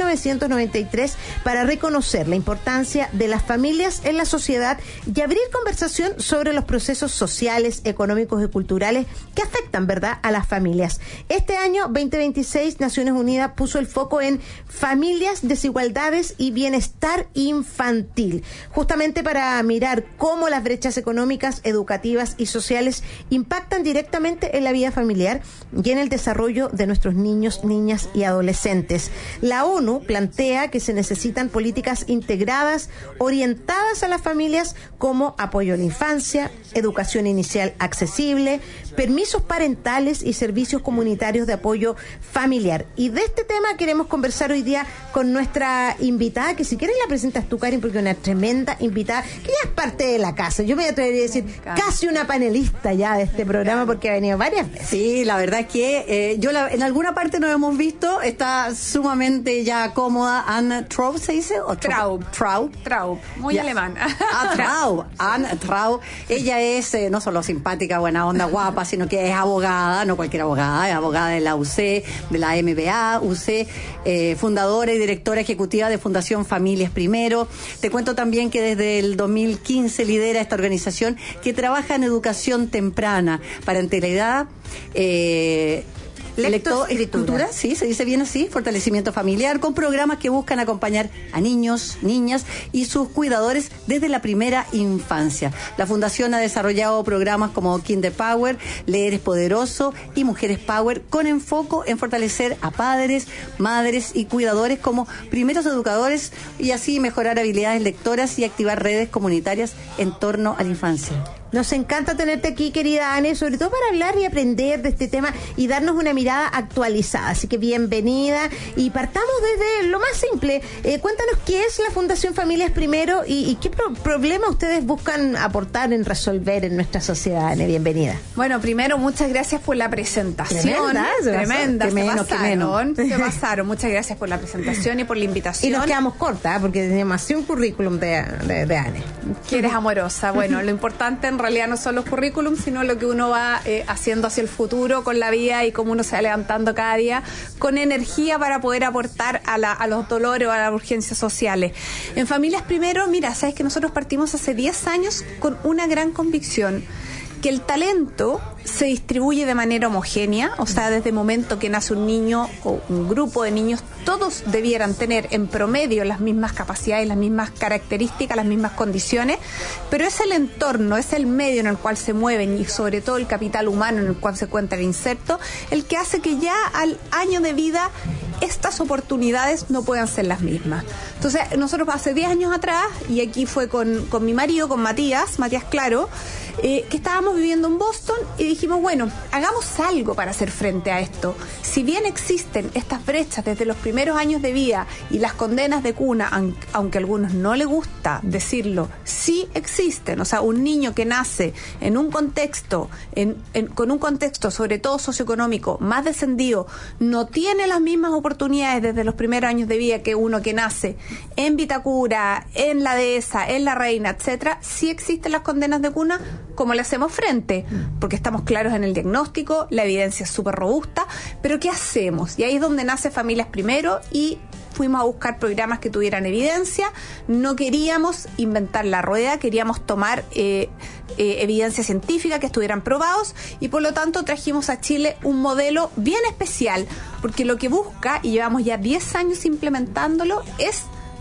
1993 para reconocer la importancia de las familias en la sociedad y abrir conversación sobre los procesos sociales, económicos y culturales que afectan, ¿verdad?, a las familias. Este año 2026, Naciones Unidas puso el foco en familias, desigualdades y bienestar infantil, justamente para mirar cómo las brechas económicas, educativas y sociales impactan directamente en la vida familiar y en el desarrollo de nuestros niños, niñas y adolescentes. La ONU plantea que se necesitan políticas integradas, orientadas a las familias, como apoyo a la infancia, educación inicial accesible, permisos parentales y servicios comunitarios de apoyo familiar. Y de este tema queremos conversar hoy día con nuestra invitada, que si quieres la presentas tú, Karin, porque es una tremenda invitada, que ya es parte de la casa. Yo me atrevería a decir casi una panelista ya de este programa, porque ha venido varias veces. Sí, la verdad es que en alguna parte nos hemos visto, está sumamente ya cómoda. Anne Traub, ¿se dice? ¿O Traub, muy alemán. Anne Traub. Ella es no solo simpática, buena onda, guapa, sino que es abogada, no cualquier abogada, es abogada de la UC, de la MBA, fundadora y directora ejecutiva de Fundación Familias Primero. Te cuento también que desde el 2015 lidera esta organización que trabaja en educación temprana, parentalidad, lectoescritura, sí, se dice bien así, fortalecimiento familiar, con programas que buscan acompañar a niños, niñas y sus cuidadores desde la primera infancia. La Fundación ha desarrollado programas como Kinder Power, Leer es Poderoso y Mujeres Power, con enfoque en fortalecer a padres, madres y cuidadores como primeros educadores y así mejorar habilidades lectoras y activar redes comunitarias en torno a la infancia. Nos encanta tenerte aquí, querida Anne, sobre todo para hablar y aprender de este tema y darnos una mirada actualizada. Así que bienvenida y partamos desde lo más simple. Cuéntanos qué es la Fundación Familias Primero y qué problema ustedes buscan aportar en resolver en nuestra sociedad, Anne. Bienvenida. Bueno, primero, muchas gracias por la presentación. Tremenda, se pasaron. Muchas gracias por la presentación y por la invitación. Y nos quedamos cortas, porque tenemos demasiado un currículum de Anne. Que eres amorosa. Bueno, lo importante en realidad no son los currículums, sino lo que uno va haciendo hacia el futuro con la vida y cómo uno se va levantando cada día con energía para poder aportar a los dolores o a las urgencias sociales. En Familias Primero, mira, sabes que nosotros partimos hace 10 años con una gran convicción, que el talento se distribuye de manera homogénea, o sea, desde el momento que nace un niño o un grupo de niños, todos debieran tener en promedio las mismas capacidades, las mismas características, las mismas condiciones, pero es el entorno, es el medio en el cual se mueven y sobre todo el capital humano en el cual se encuentra el inserto, el que hace que ya al año de vida estas oportunidades no puedan ser las mismas. Entonces, nosotros hace 10 años atrás, y aquí fue con mi marido, con Matías Claro, que estábamos viviendo en Boston y dijimos, bueno, hagamos algo para hacer frente a esto. Si bien existen estas brechas desde los primeros años de vida y las condenas de cuna, aunque a algunos no les gusta decirlo, sí existen. O sea, un niño que nace en un contexto, con un contexto sobre todo socioeconómico más descendido, no tiene las mismas oportunidades desde los primeros años de vida que uno que nace en Vitacura, en la Dehesa, en la Reina, etcétera. Sí existen las condenas de cuna. ¿Cómo le hacemos frente? Porque estamos claros en el diagnóstico, la evidencia es súper robusta, pero ¿qué hacemos? Y ahí es donde nace Familias Primero y fuimos a buscar programas que tuvieran evidencia. No queríamos inventar la rueda, queríamos tomar evidencia científica, que estuvieran probados, y por lo tanto trajimos a Chile un modelo bien especial, porque lo que busca, y llevamos ya 10 años implementándolo, es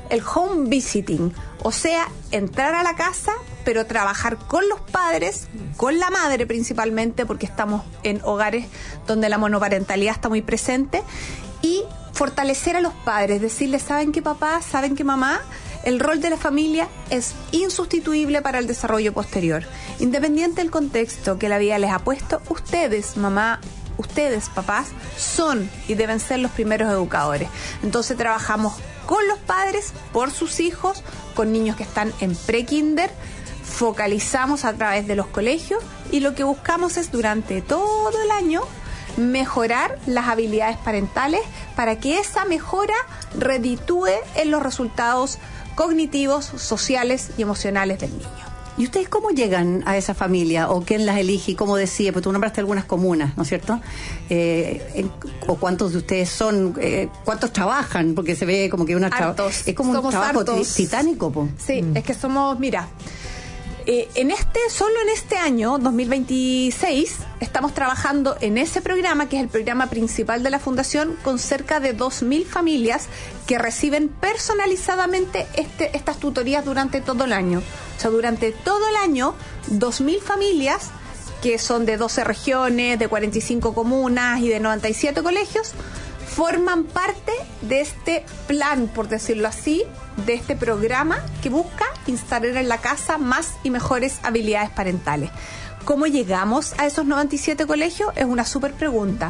el home visiting, o sea, entrar a la casa, pero trabajar con los padres, con la madre principalmente, porque estamos en hogares donde la monoparentalidad está muy presente, y fortalecer a los padres, decirles, ¿saben qué papá? ¿Saben qué mamá? El rol de la familia es insustituible para el desarrollo posterior. Independiente del contexto que la vida les ha puesto, ustedes, mamá, ustedes, papás, son y deben ser los primeros educadores. Entonces trabajamos con los padres, por sus hijos, con niños que están en pre-kinder, focalizamos a través de los colegios y lo que buscamos es durante todo el año mejorar las habilidades parentales para que esa mejora reditúe en los resultados cognitivos, sociales y emocionales del niño. ¿Y ustedes cómo llegan a esa familia? ¿O quién las elige? Y ¿cómo decide? Pues tú nombraste algunas comunas, ¿no es cierto? ¿O cuántos de ustedes son? ¿Cuántos trabajan? Porque se ve como que es como un trabajo titánico, po. Sí, es que somos, mira, solo en este año, 2026, estamos trabajando en ese programa, que es el programa principal de la Fundación, con cerca de 2.000 familias que reciben personalizadamente estas tutorías durante todo el año. O sea, durante todo el año, 2.000 familias, que son de 12 regiones, de 45 comunas y de 97 colegios, forman parte de este plan, por decirlo así, de este programa que busca instalar en la casa más y mejores habilidades parentales. ¿Cómo llegamos a esos 97 colegios? Es una súper pregunta.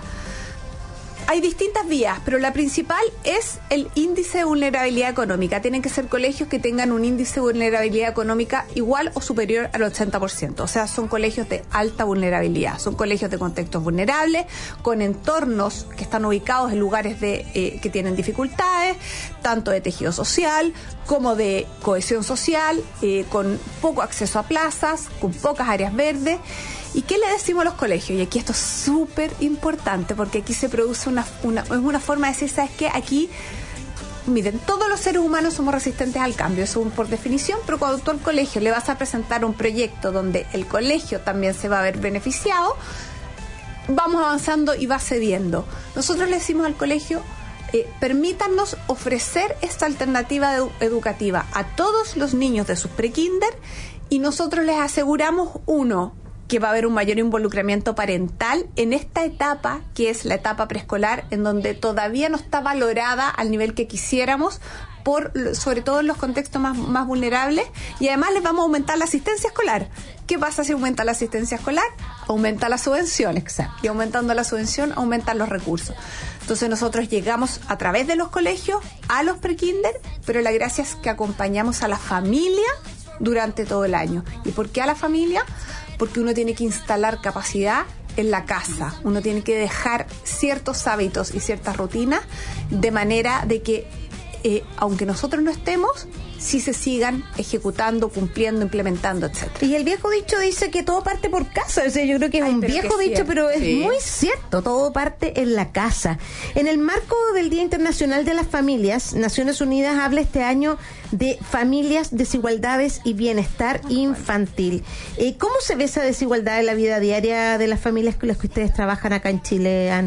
Hay distintas vías, pero la principal es el índice de vulnerabilidad económica. Tienen que ser colegios que tengan un índice de vulnerabilidad económica igual o superior al 80%. O sea, son colegios de alta vulnerabilidad. Son colegios de contextos vulnerables, con entornos que están ubicados en lugares que tienen dificultades, tanto de tejido social como de cohesión social, con poco acceso a plazas, con pocas áreas verdes. ¿Y qué le decimos a los colegios? Y aquí esto es súper importante, porque aquí se produce una forma de decir, ¿sabes qué? Aquí, miren, todos los seres humanos somos resistentes al cambio, eso por definición, pero cuando tú al colegio le vas a presentar un proyecto donde el colegio también se va a ver beneficiado, vamos avanzando y va cediendo. Nosotros le decimos al colegio, permítanos ofrecer esta alternativa educativa a todos los niños de sus pre-kinder, y nosotros les aseguramos, que va a haber un mayor involucramiento parental en esta etapa, que es la etapa preescolar, en donde todavía no está valorada al nivel que quisiéramos, sobre todo en los contextos más vulnerables, y además les vamos a aumentar la asistencia escolar. ¿Qué pasa si aumenta la asistencia escolar? Aumenta la subvención. Exacto. Y aumentando la subvención, aumentan los recursos. Entonces nosotros llegamos a través de los colegios a los pre-kinder, pero la gracia es que acompañamos a la familia durante todo el año. ¿Y por qué a la familia? Porque uno tiene que instalar capacidad en la casa, uno tiene que dejar ciertos hábitos y ciertas rutinas de manera de que aunque nosotros no estemos, sí se sigan ejecutando, cumpliendo, implementando, etcétera. Y el viejo dicho dice que todo parte por casa. O sea, yo creo que es un viejo dicho, pero es muy cierto. Todo parte en la casa. En el marco del Día Internacional de las Familias, Naciones Unidas habla este año de familias, desigualdades y bienestar infantil. ¿Cómo se ve esa desigualdad en la vida diaria de las familias con las que ustedes trabajan acá en Chile, Ann?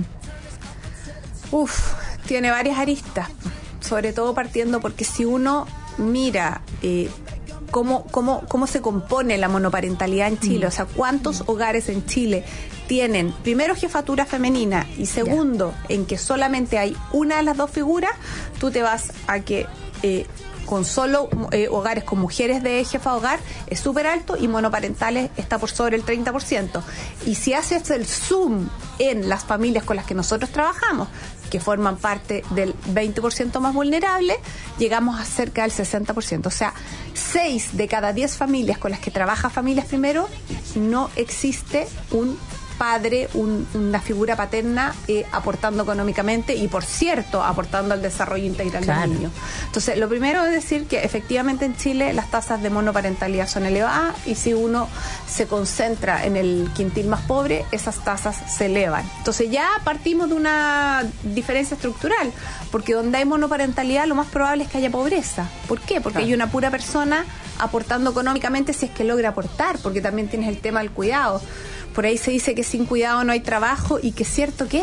Tiene varias aristas. Sobre todo partiendo porque si uno mira cómo se compone la monoparentalidad en Chile, o sea, cuántos hogares en Chile tienen, primero, jefatura femenina, y segundo, en que solamente hay una de las dos figuras, tú te vas a que con solo hogares con mujeres de jefa de hogar es súper alto, y monoparentales está por sobre el 30%. Y si haces el zoom en las familias con las que nosotros trabajamos, que forman parte del 20% más vulnerable, llegamos a cerca del 60%. O sea, 6 de cada 10 familias con las que trabaja Familias Primero, no existe un padre, una figura paterna aportando económicamente y, por cierto, aportando al desarrollo integral del niño. Entonces, lo primero es decir que efectivamente en Chile las tasas de monoparentalidad son elevadas, y si uno se concentra en el quintil más pobre, esas tasas se elevan. Entonces ya partimos de una diferencia estructural, porque donde hay monoparentalidad lo más probable es que haya pobreza. ¿Por qué? Porque hay una pura persona aportando económicamente, si es que logra aportar, porque también tienes el tema del cuidado. Por ahí se dice que sin cuidado no hay trabajo, y que es cierto que es.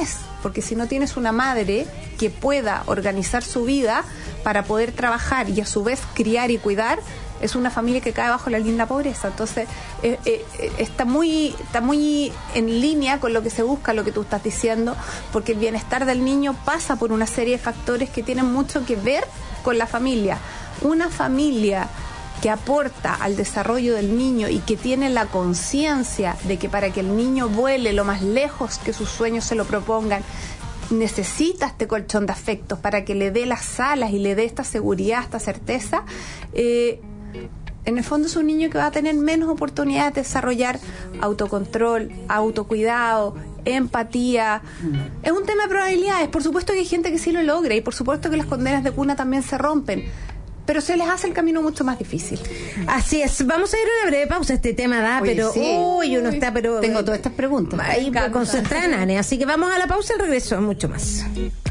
porque si no tienes una madre que pueda organizar su vida para poder trabajar y a su vez criar y cuidar, es una familia que cae bajo la linda pobreza. Entonces está muy en línea con lo que se busca, lo que tú estás diciendo, porque el bienestar del niño pasa por una serie de factores que tienen mucho que ver con la familia. Una familia que aporta al desarrollo del niño y que tiene la conciencia de que para que el niño vuele lo más lejos que sus sueños se lo propongan, necesita este colchón de afectos para que le dé las alas y le dé esta seguridad, esta certeza. En el fondo es un niño que va a tener menos oportunidades de desarrollar autocontrol, autocuidado, empatía. Es un tema de probabilidades. Por supuesto que hay gente que sí lo logra y por supuesto que las condenas de cuna también se rompen, pero se les hace el camino mucho más difícil. Así es. Vamos a ir a una breve pausa. Este tema da, oye, pero... Sí. Uy, uno está, pero... Tengo todas estas preguntas. Ahí concentrada, Nane. Así que vamos a la pausa y regreso. Mucho más.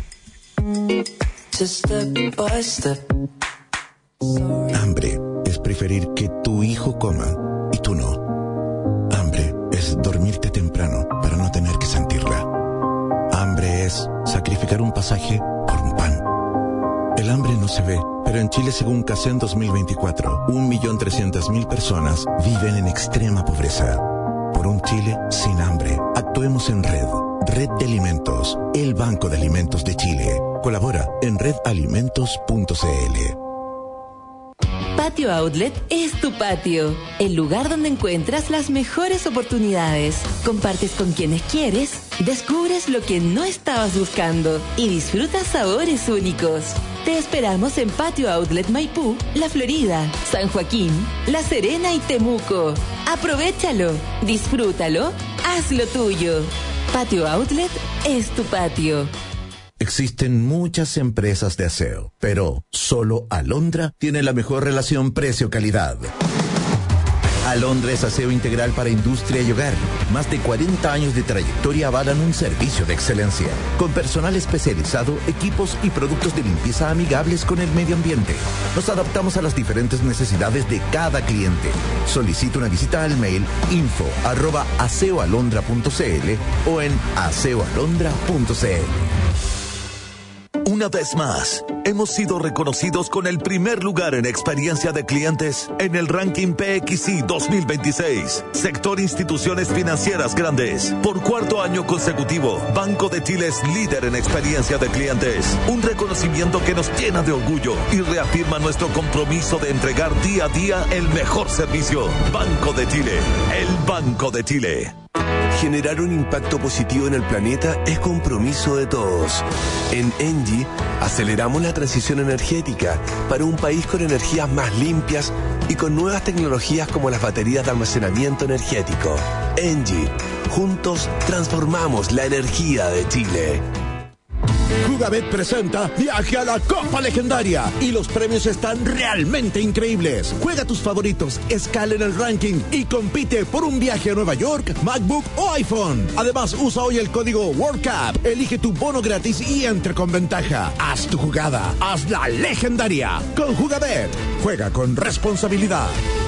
Hambre es preferir que tu hijo coma y tú no. Hambre es dormirte temprano para no tener que sentirla. Hambre es sacrificar un pasaje por un pan. El hambre no se ve, pero en Chile, según CACEN 2024, 1.300.000 personas viven en extrema pobreza. Por un Chile sin hambre, actuemos en red. Red de Alimentos, el Banco de Alimentos de Chile. Colabora en redalimentos.cl. Patio Outlet es tu patio, el lugar donde encuentras las mejores oportunidades. Compartes con quienes quieres, descubres lo que no estabas buscando y disfrutas sabores únicos. Te esperamos en Patio Outlet Maipú, La Florida, San Joaquín, La Serena y Temuco. Aprovéchalo, disfrútalo, hazlo tuyo. Patio Outlet es tu patio. Existen muchas empresas de aseo, pero solo Alondra tiene la mejor relación precio-calidad. Alondra es aseo integral para industria y hogar. Más de 40 años de trayectoria avalan un servicio de excelencia, con personal especializado, equipos y productos de limpieza amigables con el medio ambiente. Nos adaptamos a las diferentes necesidades de cada cliente. Solicita una visita al mail info@aseoalondra.cl o en aseoalondra.cl. Una vez más, hemos sido reconocidos con el primer lugar en experiencia de clientes en el ranking PXI 2026, sector instituciones financieras grandes. Por cuarto año consecutivo, Banco de Chile es líder en experiencia de clientes. Un reconocimiento que nos llena de orgullo y reafirma nuestro compromiso de entregar día a día el mejor servicio. Banco de Chile, el Banco de Chile. Generar un impacto positivo en el planeta es compromiso de todos. En ENGIE aceleramos la transición energética para un país con energías más limpias y con nuevas tecnologías como las baterías de almacenamiento energético. ENGIE, juntos transformamos la energía de Chile. Jugabet presenta Viaje a la Copa Legendaria y los premios están realmente increíbles. Juega tus favoritos, escala en el ranking y compite por un viaje a Nueva York, MacBook o iPhone. Además, usa hoy el código WorldCup, elige tu bono gratis y entra con ventaja. Haz tu jugada, hazla legendaria. Con Jugabet, juega con responsabilidad.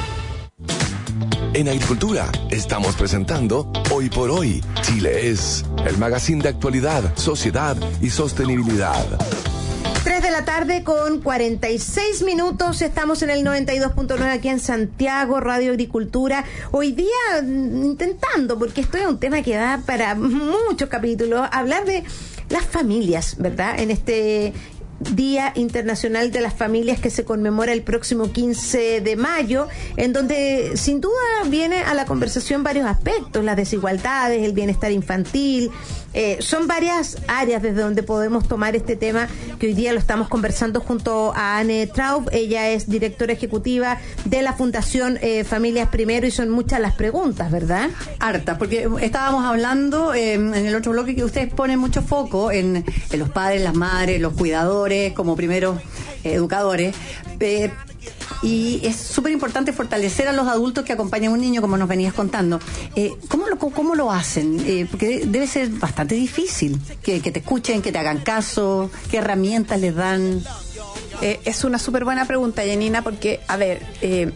En Agricultura estamos presentando Hoy por Hoy, Chile es, el magazine de actualidad, sociedad y sostenibilidad. 3 de la tarde con 46 minutos, estamos en el 92.9 aquí en Santiago, Radio Agricultura. Hoy día intentando, porque esto es un tema que da para muchos capítulos, hablar de las familias, ¿verdad? En este Día Internacional de las Familias que se conmemora el próximo 15 de mayo, en donde sin duda viene a la conversación varios aspectos, las desigualdades, el bienestar infantil, son varias áreas desde donde podemos tomar este tema que hoy día lo estamos conversando junto a Anne Traub. Ella es directora ejecutiva de la Fundación Familias Primero y son muchas las preguntas, ¿verdad? Harta, porque estábamos hablando en el otro bloque que ustedes ponen mucho foco en los padres, las madres, los cuidadores como primeros educadores, y es súper importante fortalecer a los adultos que acompañan a un niño, como nos venías contando. ¿Cómo lo hacen? Porque debe ser bastante difícil que te escuchen, que te hagan caso, qué herramientas les dan. Es una súper buena pregunta, Janina, porque, a ver,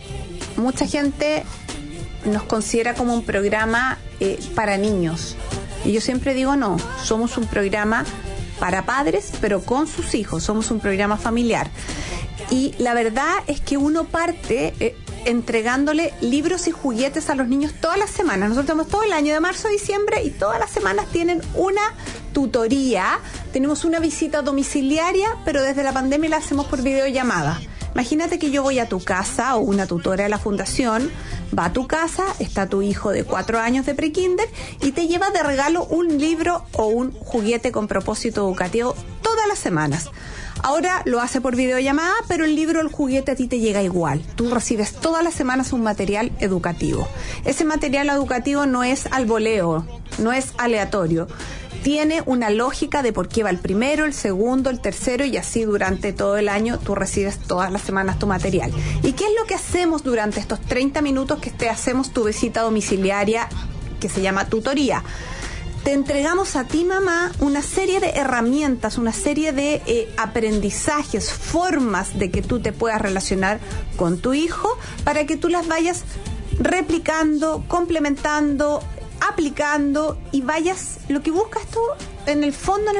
mucha gente nos considera como un programa para niños. Y yo siempre digo, no, somos un programa para padres, pero con sus hijos, somos un programa familiar. Y la verdad es que uno parte entregándole libros y juguetes a los niños todas las semanas. Nosotros tenemos todo el año, de marzo a diciembre, y todas las semanas tienen una tutoría. Tenemos una visita domiciliaria, pero desde la pandemia la hacemos por videollamada. Imagínate que yo voy a tu casa, o una tutora de la fundación va a tu casa, está tu hijo de 4 años de prekinder y te lleva de regalo un libro o un juguete con propósito educativo todas las semanas. Ahora lo hace por videollamada, pero el libro o el juguete a ti te llega igual. Tú recibes todas las semanas un material educativo. Ese material educativo no es al voleo, no es aleatorio. Tiene una lógica de por qué va el primero, el segundo, el tercero, y así durante todo el año tú recibes todas las semanas tu material. ¿Y qué es lo que hacemos durante estos 30 minutos que te hacemos tu visita domiciliaria, que se llama tutoría? Te entregamos a ti, mamá, una serie de herramientas, una serie de aprendizajes, formas de que tú te puedas relacionar con tu hijo para que tú las vayas replicando, complementando, aplicando, y vayas, lo que busca esto en el fondo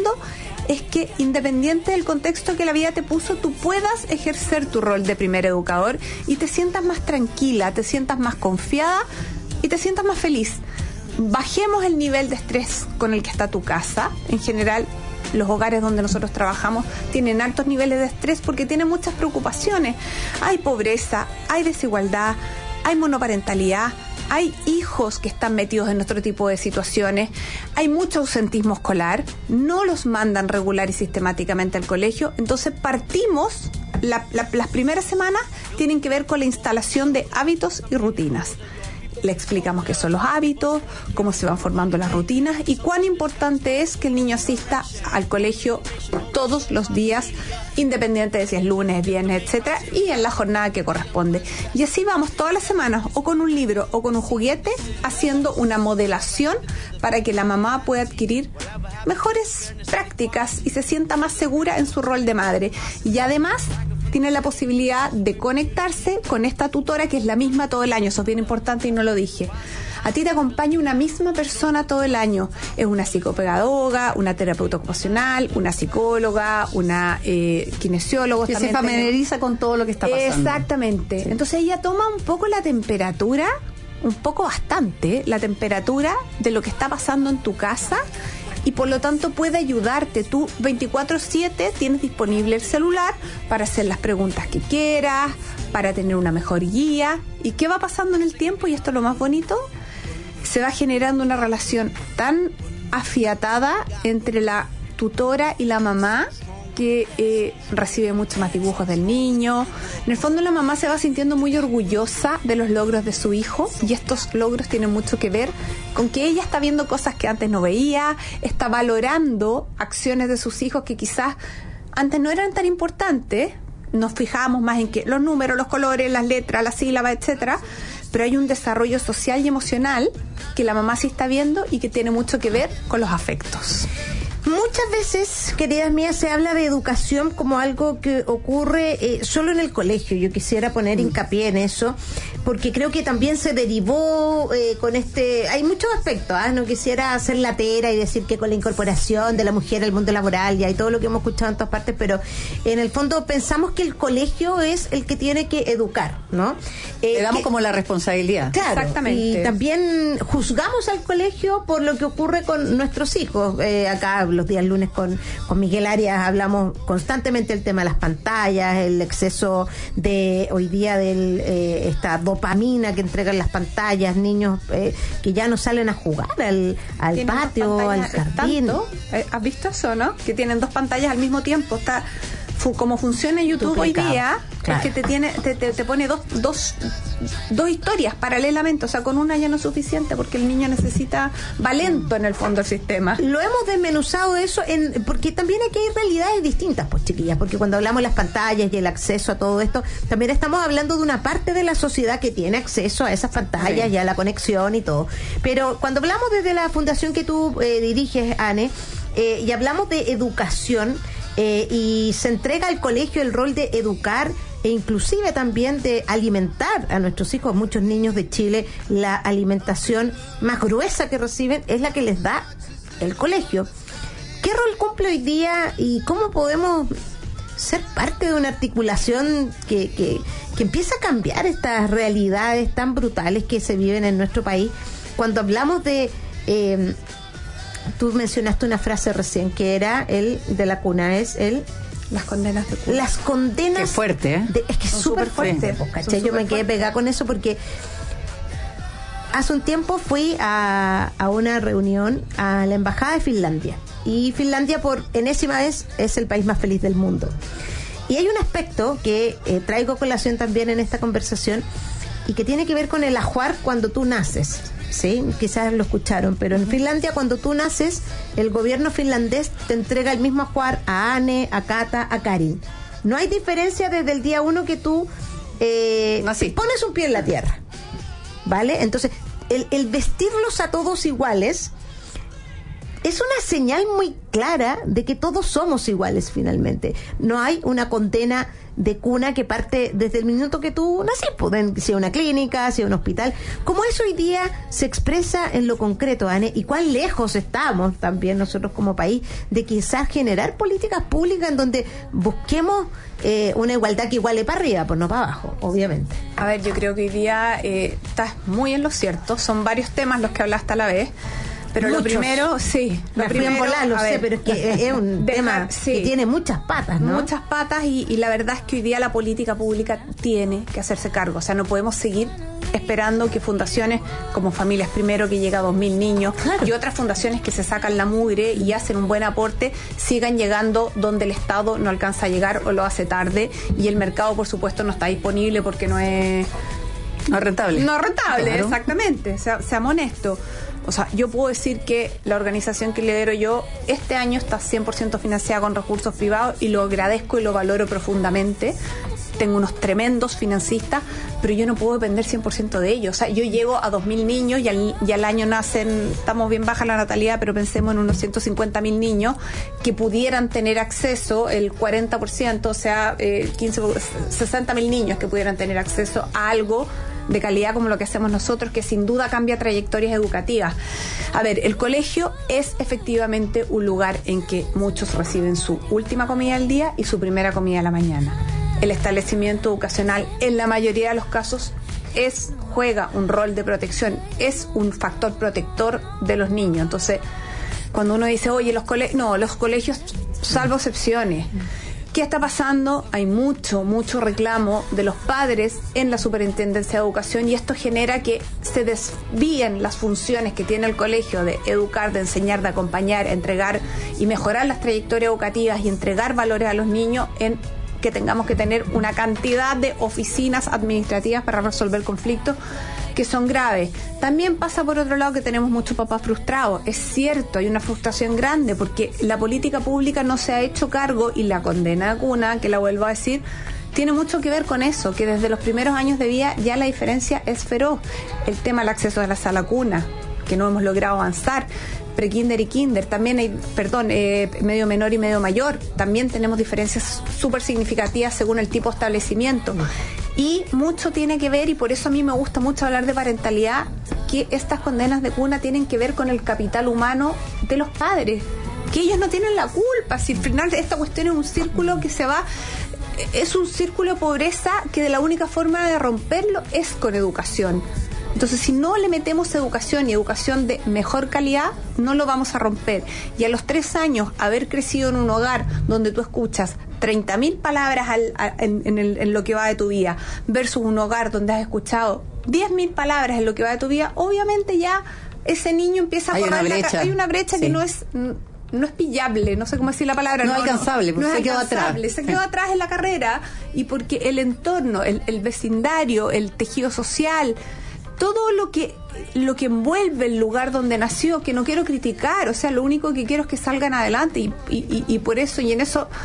es que, independiente del contexto que la vida te puso, tú puedas ejercer tu rol de primer educador y te sientas más tranquila, te sientas más confiada y te sientas más feliz. Bajemos el nivel de estrés con el que está tu casa. En general, los hogares donde nosotros trabajamos tienen altos niveles de estrés porque tienen muchas preocupaciones. Hay pobreza, hay desigualdad, hay monoparentalidad, hay hijos que están metidos en otro tipo de situaciones, hay mucho ausentismo escolar, no los mandan regular y sistemáticamente al colegio. Entonces partimos, las primeras semanas tienen que ver con la instalación de hábitos y rutinas. Le explicamos qué son los hábitos, cómo se van formando las rutinas y cuán importante es que el niño asista al colegio todos los días, independiente de si es lunes, viernes, etcétera, y en la jornada que corresponde. Y así vamos todas las semanas, o con un libro o con un juguete, haciendo una modelación para que la mamá pueda adquirir mejores prácticas y se sienta más segura en su rol de madre. Y además tiene la posibilidad de conectarse con esta tutora que es la misma todo el año. Eso es bien importante y no lo dije. A ti te acompaña una misma persona todo el año. Es una psicopedagoga, una terapeuta ocupacional, una psicóloga, una kinesióloga. Que se familiariza con todo lo que está pasando. Exactamente. Entonces ella toma un poco la temperatura, un poco bastante, la temperatura de lo que está pasando en tu casa, y por lo tanto puede ayudarte. Tú 24/7 tienes disponible el celular para hacer las preguntas que quieras, para tener una mejor guía. ¿Y qué va pasando en el tiempo? Y esto es lo más bonito, se va generando una relación tan afiatada entre la tutora y la mamá que recibe mucho más dibujos del niño. En el fondo la mamá se va sintiendo muy orgullosa de los logros de su hijo, y estos logros tienen mucho que ver con que ella está viendo cosas que antes no veía, está valorando acciones de sus hijos que quizás antes no eran tan importantes. Nos fijábamos más en que los números, los colores, las letras, las sílabas, etcétera, pero hay un desarrollo social y emocional que la mamá sí está viendo y que tiene mucho que ver con los afectos. Muchas veces, queridas mías, se habla de educación como algo que ocurre solo en el colegio. Yo quisiera poner hincapié en eso, porque creo que también se derivó con hay muchos aspectos, no quisiera hacer latera y decir que con la incorporación de la mujer al mundo laboral y hay todo lo que hemos escuchado en todas partes, pero en el fondo pensamos que el colegio es el que tiene que educar, ¿no? Le damos como la responsabilidad. Claro, exactamente. Y también juzgamos al colegio por lo que ocurre con nuestros hijos. Acá los días lunes con Miguel Arias hablamos constantemente del tema de las pantallas, el exceso de hoy día de esta dopamina que entregan las pantallas, niños que ya no salen a jugar al patio, al jardín. ¿Has visto eso, no? Que tienen 2 pantallas al mismo tiempo. Está como funciona YouTube hoy día, claro. Es que te pone dos historias paralelamente, o sea, con una ya no es suficiente porque el niño va lento en el fondo el sistema. Lo hemos desmenuzado eso porque también aquí hay realidades distintas, pues chiquillas, porque cuando hablamos de las pantallas y el acceso a todo esto, también estamos hablando de una parte de la sociedad que tiene acceso a esas pantallas, sí, y a la conexión y todo. Pero cuando hablamos desde la fundación que tú diriges, Anne, y hablamos de educación, y se entrega al colegio el rol de educar, e inclusive también de alimentar a nuestros hijos. Muchos niños de Chile, la alimentación más gruesa que reciben es la que les da el colegio. ¿Qué rol cumple hoy día y cómo podemos ser parte de una articulación que empieza a cambiar estas realidades tan brutales que se viven en nuestro país? Cuando hablamos de... tú mencionaste una frase recién que era el de la cuna, es el... Las condenas de cuna. Las condenas... Qué fuerte, ¿eh? Es que es súper fuerte. ¿Cachai? Yo me quedé pegada con eso porque hace un tiempo fui a una reunión a la Embajada de Finlandia. Y Finlandia, por enésima vez, es el país más feliz del mundo. Y hay un aspecto que traigo a colación también en esta conversación y que tiene que ver con el ajuar cuando tú naces. ¿Sí? Quizás lo escucharon, pero en Finlandia cuando tú naces, el gobierno finlandés te entrega el mismo ajuar a Ane, a Kata, a Karin. No hay diferencia desde el día 1 que tú pones un pie en la tierra, ¿vale? Entonces, el vestirlos a todos iguales es una señal muy clara de que todos somos iguales finalmente. No hay una condena de cuna que parte desde el minuto que tú naciste, sea una clínica, sea un hospital. ¿Cómo eso hoy día se expresa en lo concreto, Ane? ¿Y cuán lejos estamos también nosotros como país de quizás generar políticas públicas en donde busquemos una igualdad que iguale para arriba, pues no para abajo, obviamente? A ver, yo creo que hoy día estás muy en lo cierto. Son varios temas los que hablaste a la vez. Pero muchos. Lo primero, sí. Lo primero, lo sé, pero es que es un tema que tiene muchas patas, ¿no? Muchas patas y la verdad es que hoy día la política pública tiene que hacerse cargo. O sea, no podemos seguir esperando que fundaciones como Familias Primero, que llega a 2.000 niños, y otras fundaciones que se sacan la mugre y hacen un buen aporte, sigan llegando donde el Estado no alcanza a llegar o lo hace tarde. Y el mercado, por supuesto, no está disponible porque no es rentable. No rentable, claro. Exactamente. Seamos honestos. O sea, yo puedo decir que la organización que lidero yo este año está 100% financiada con recursos privados y lo agradezco y lo valoro profundamente. Tengo unos tremendos financistas, pero yo no puedo depender 100% de ellos. O sea, yo llego a 2.000 niños y al año nacen, estamos bien baja la natalidad, pero pensemos en unos 150.000 niños que pudieran tener acceso, el 40%, o sea, 60.000 niños que pudieran tener acceso a algo de calidad como lo que hacemos nosotros, que sin duda cambia trayectorias educativas. A ver, el colegio es efectivamente un lugar en que muchos reciben su última comida del día y su primera comida de la mañana. El establecimiento educacional, en la mayoría de los casos, juega un rol de protección, es un factor protector de los niños. Entonces, cuando uno dice, oye, los colegios, salvo excepciones. ¿Qué está pasando? Hay mucho reclamo de los padres en la Superintendencia de Educación y esto genera que se desvíen las funciones que tiene el colegio de educar, de enseñar, de acompañar, entregar y mejorar las trayectorias educativas y entregar valores a los niños en que tengamos que tener una cantidad de oficinas administrativas para resolver conflictos que son graves. También pasa por otro lado que tenemos muchos papás frustrados. Es cierto, hay una frustración grande porque la política pública no se ha hecho cargo y la condena de cuna, que la vuelvo a decir, tiene mucho que ver con eso, que desde los primeros años de vida ya la diferencia es feroz. El tema del acceso a la sala cuna, que no hemos logrado avanzar. Prekinder y kinder, también hay, medio menor y medio mayor, también tenemos diferencias súper significativas según el tipo de establecimiento. Y mucho tiene que ver, y por eso a mí me gusta mucho hablar de parentalidad, que estas condenas de cuna tienen que ver con el capital humano de los padres, que ellos no tienen la culpa. Si al final esta cuestión es un círculo que se va, es un círculo de pobreza que de la única forma de romperlo es con educación. Entonces, si no le metemos educación y educación de mejor calidad, no lo vamos a romper. Y a los 3 años, haber crecido en un hogar donde tú escuchas 30.000 palabras en lo que va de tu vida, versus un hogar donde has escuchado 10.000 palabras en lo que va de tu vida, obviamente ya ese niño empieza a correr. Hay una brecha, sí, que no es pillable, no sé cómo decir la palabra. No alcanzable, porque se quedó atrás. Se quedó atrás en la carrera, y porque el entorno, el vecindario, el tejido social, todo lo que envuelve el lugar donde nació, que no quiero criticar, o sea, lo único que quiero es que salgan adelante y por eso, y en eso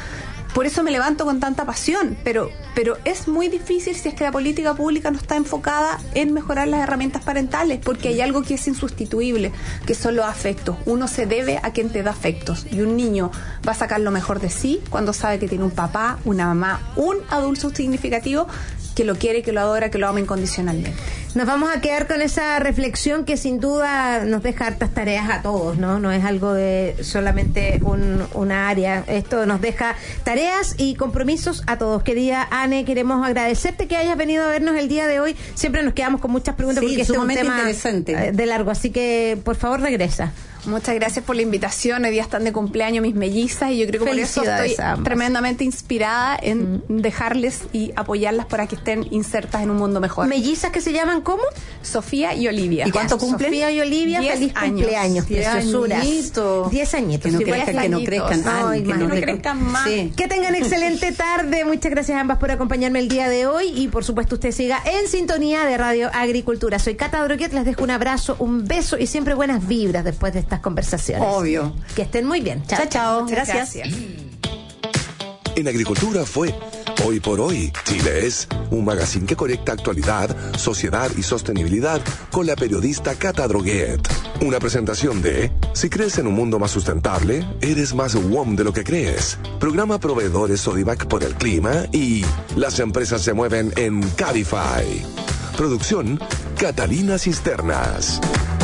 por eso me levanto con tanta pasión, pero es muy difícil si es que la política pública no está enfocada en mejorar las herramientas parentales, porque hay algo que es insustituible, que son los afectos. Uno se debe a quien te da afectos, y un niño va a sacar lo mejor de sí cuando sabe que tiene un papá, una mamá, un adulto significativo que lo quiere, que lo adora, que lo ama incondicionalmente. Nos vamos a quedar con esa reflexión que sin duda nos deja hartas tareas a todos, ¿no? No es algo de solamente una área. Esto nos deja tareas y compromisos a todos. Querida Anne, queremos agradecerte que hayas venido a vernos el día de hoy. Siempre nos quedamos con muchas preguntas porque este es un tema interesante de largo, así que por favor regresa. Muchas gracias por la invitación. Hoy día están de cumpleaños mis mellizas y yo creo que por eso estoy tremendamente inspirada en dejarles y apoyarlas para que estén insertas en un mundo mejor. ¿Mellizas que se llaman cómo? Sofía y Olivia. ¿Y cuánto cumplen? Sofía y Olivia, 10 feliz años. cumpleaños, 10 preciosuras. añitos. 10 añitos. Que no Sí, crezcan, que no crezcan. Ay, que no crezcan más. Sí. Que tengan excelente tarde. Muchas gracias a ambas por acompañarme el día de hoy y por supuesto usted siga en sintonía de Radio Agricultura. Soy Cata Droguet, les dejo un abrazo, un beso y siempre buenas vibras después de estas conversaciones. Obvio. Que estén muy bien. Chao, chao. Gracias. En Agricultura fue Hoy por Hoy. Chile es un magazine que conecta actualidad, sociedad y sostenibilidad con la periodista Cata Droguet. Una presentación de Si crees en un mundo más sustentable, eres más WOM de lo que crees. Programa Proveedores Sodimac por el clima y las empresas se mueven en Cabify. Producción Catalina Cisternas.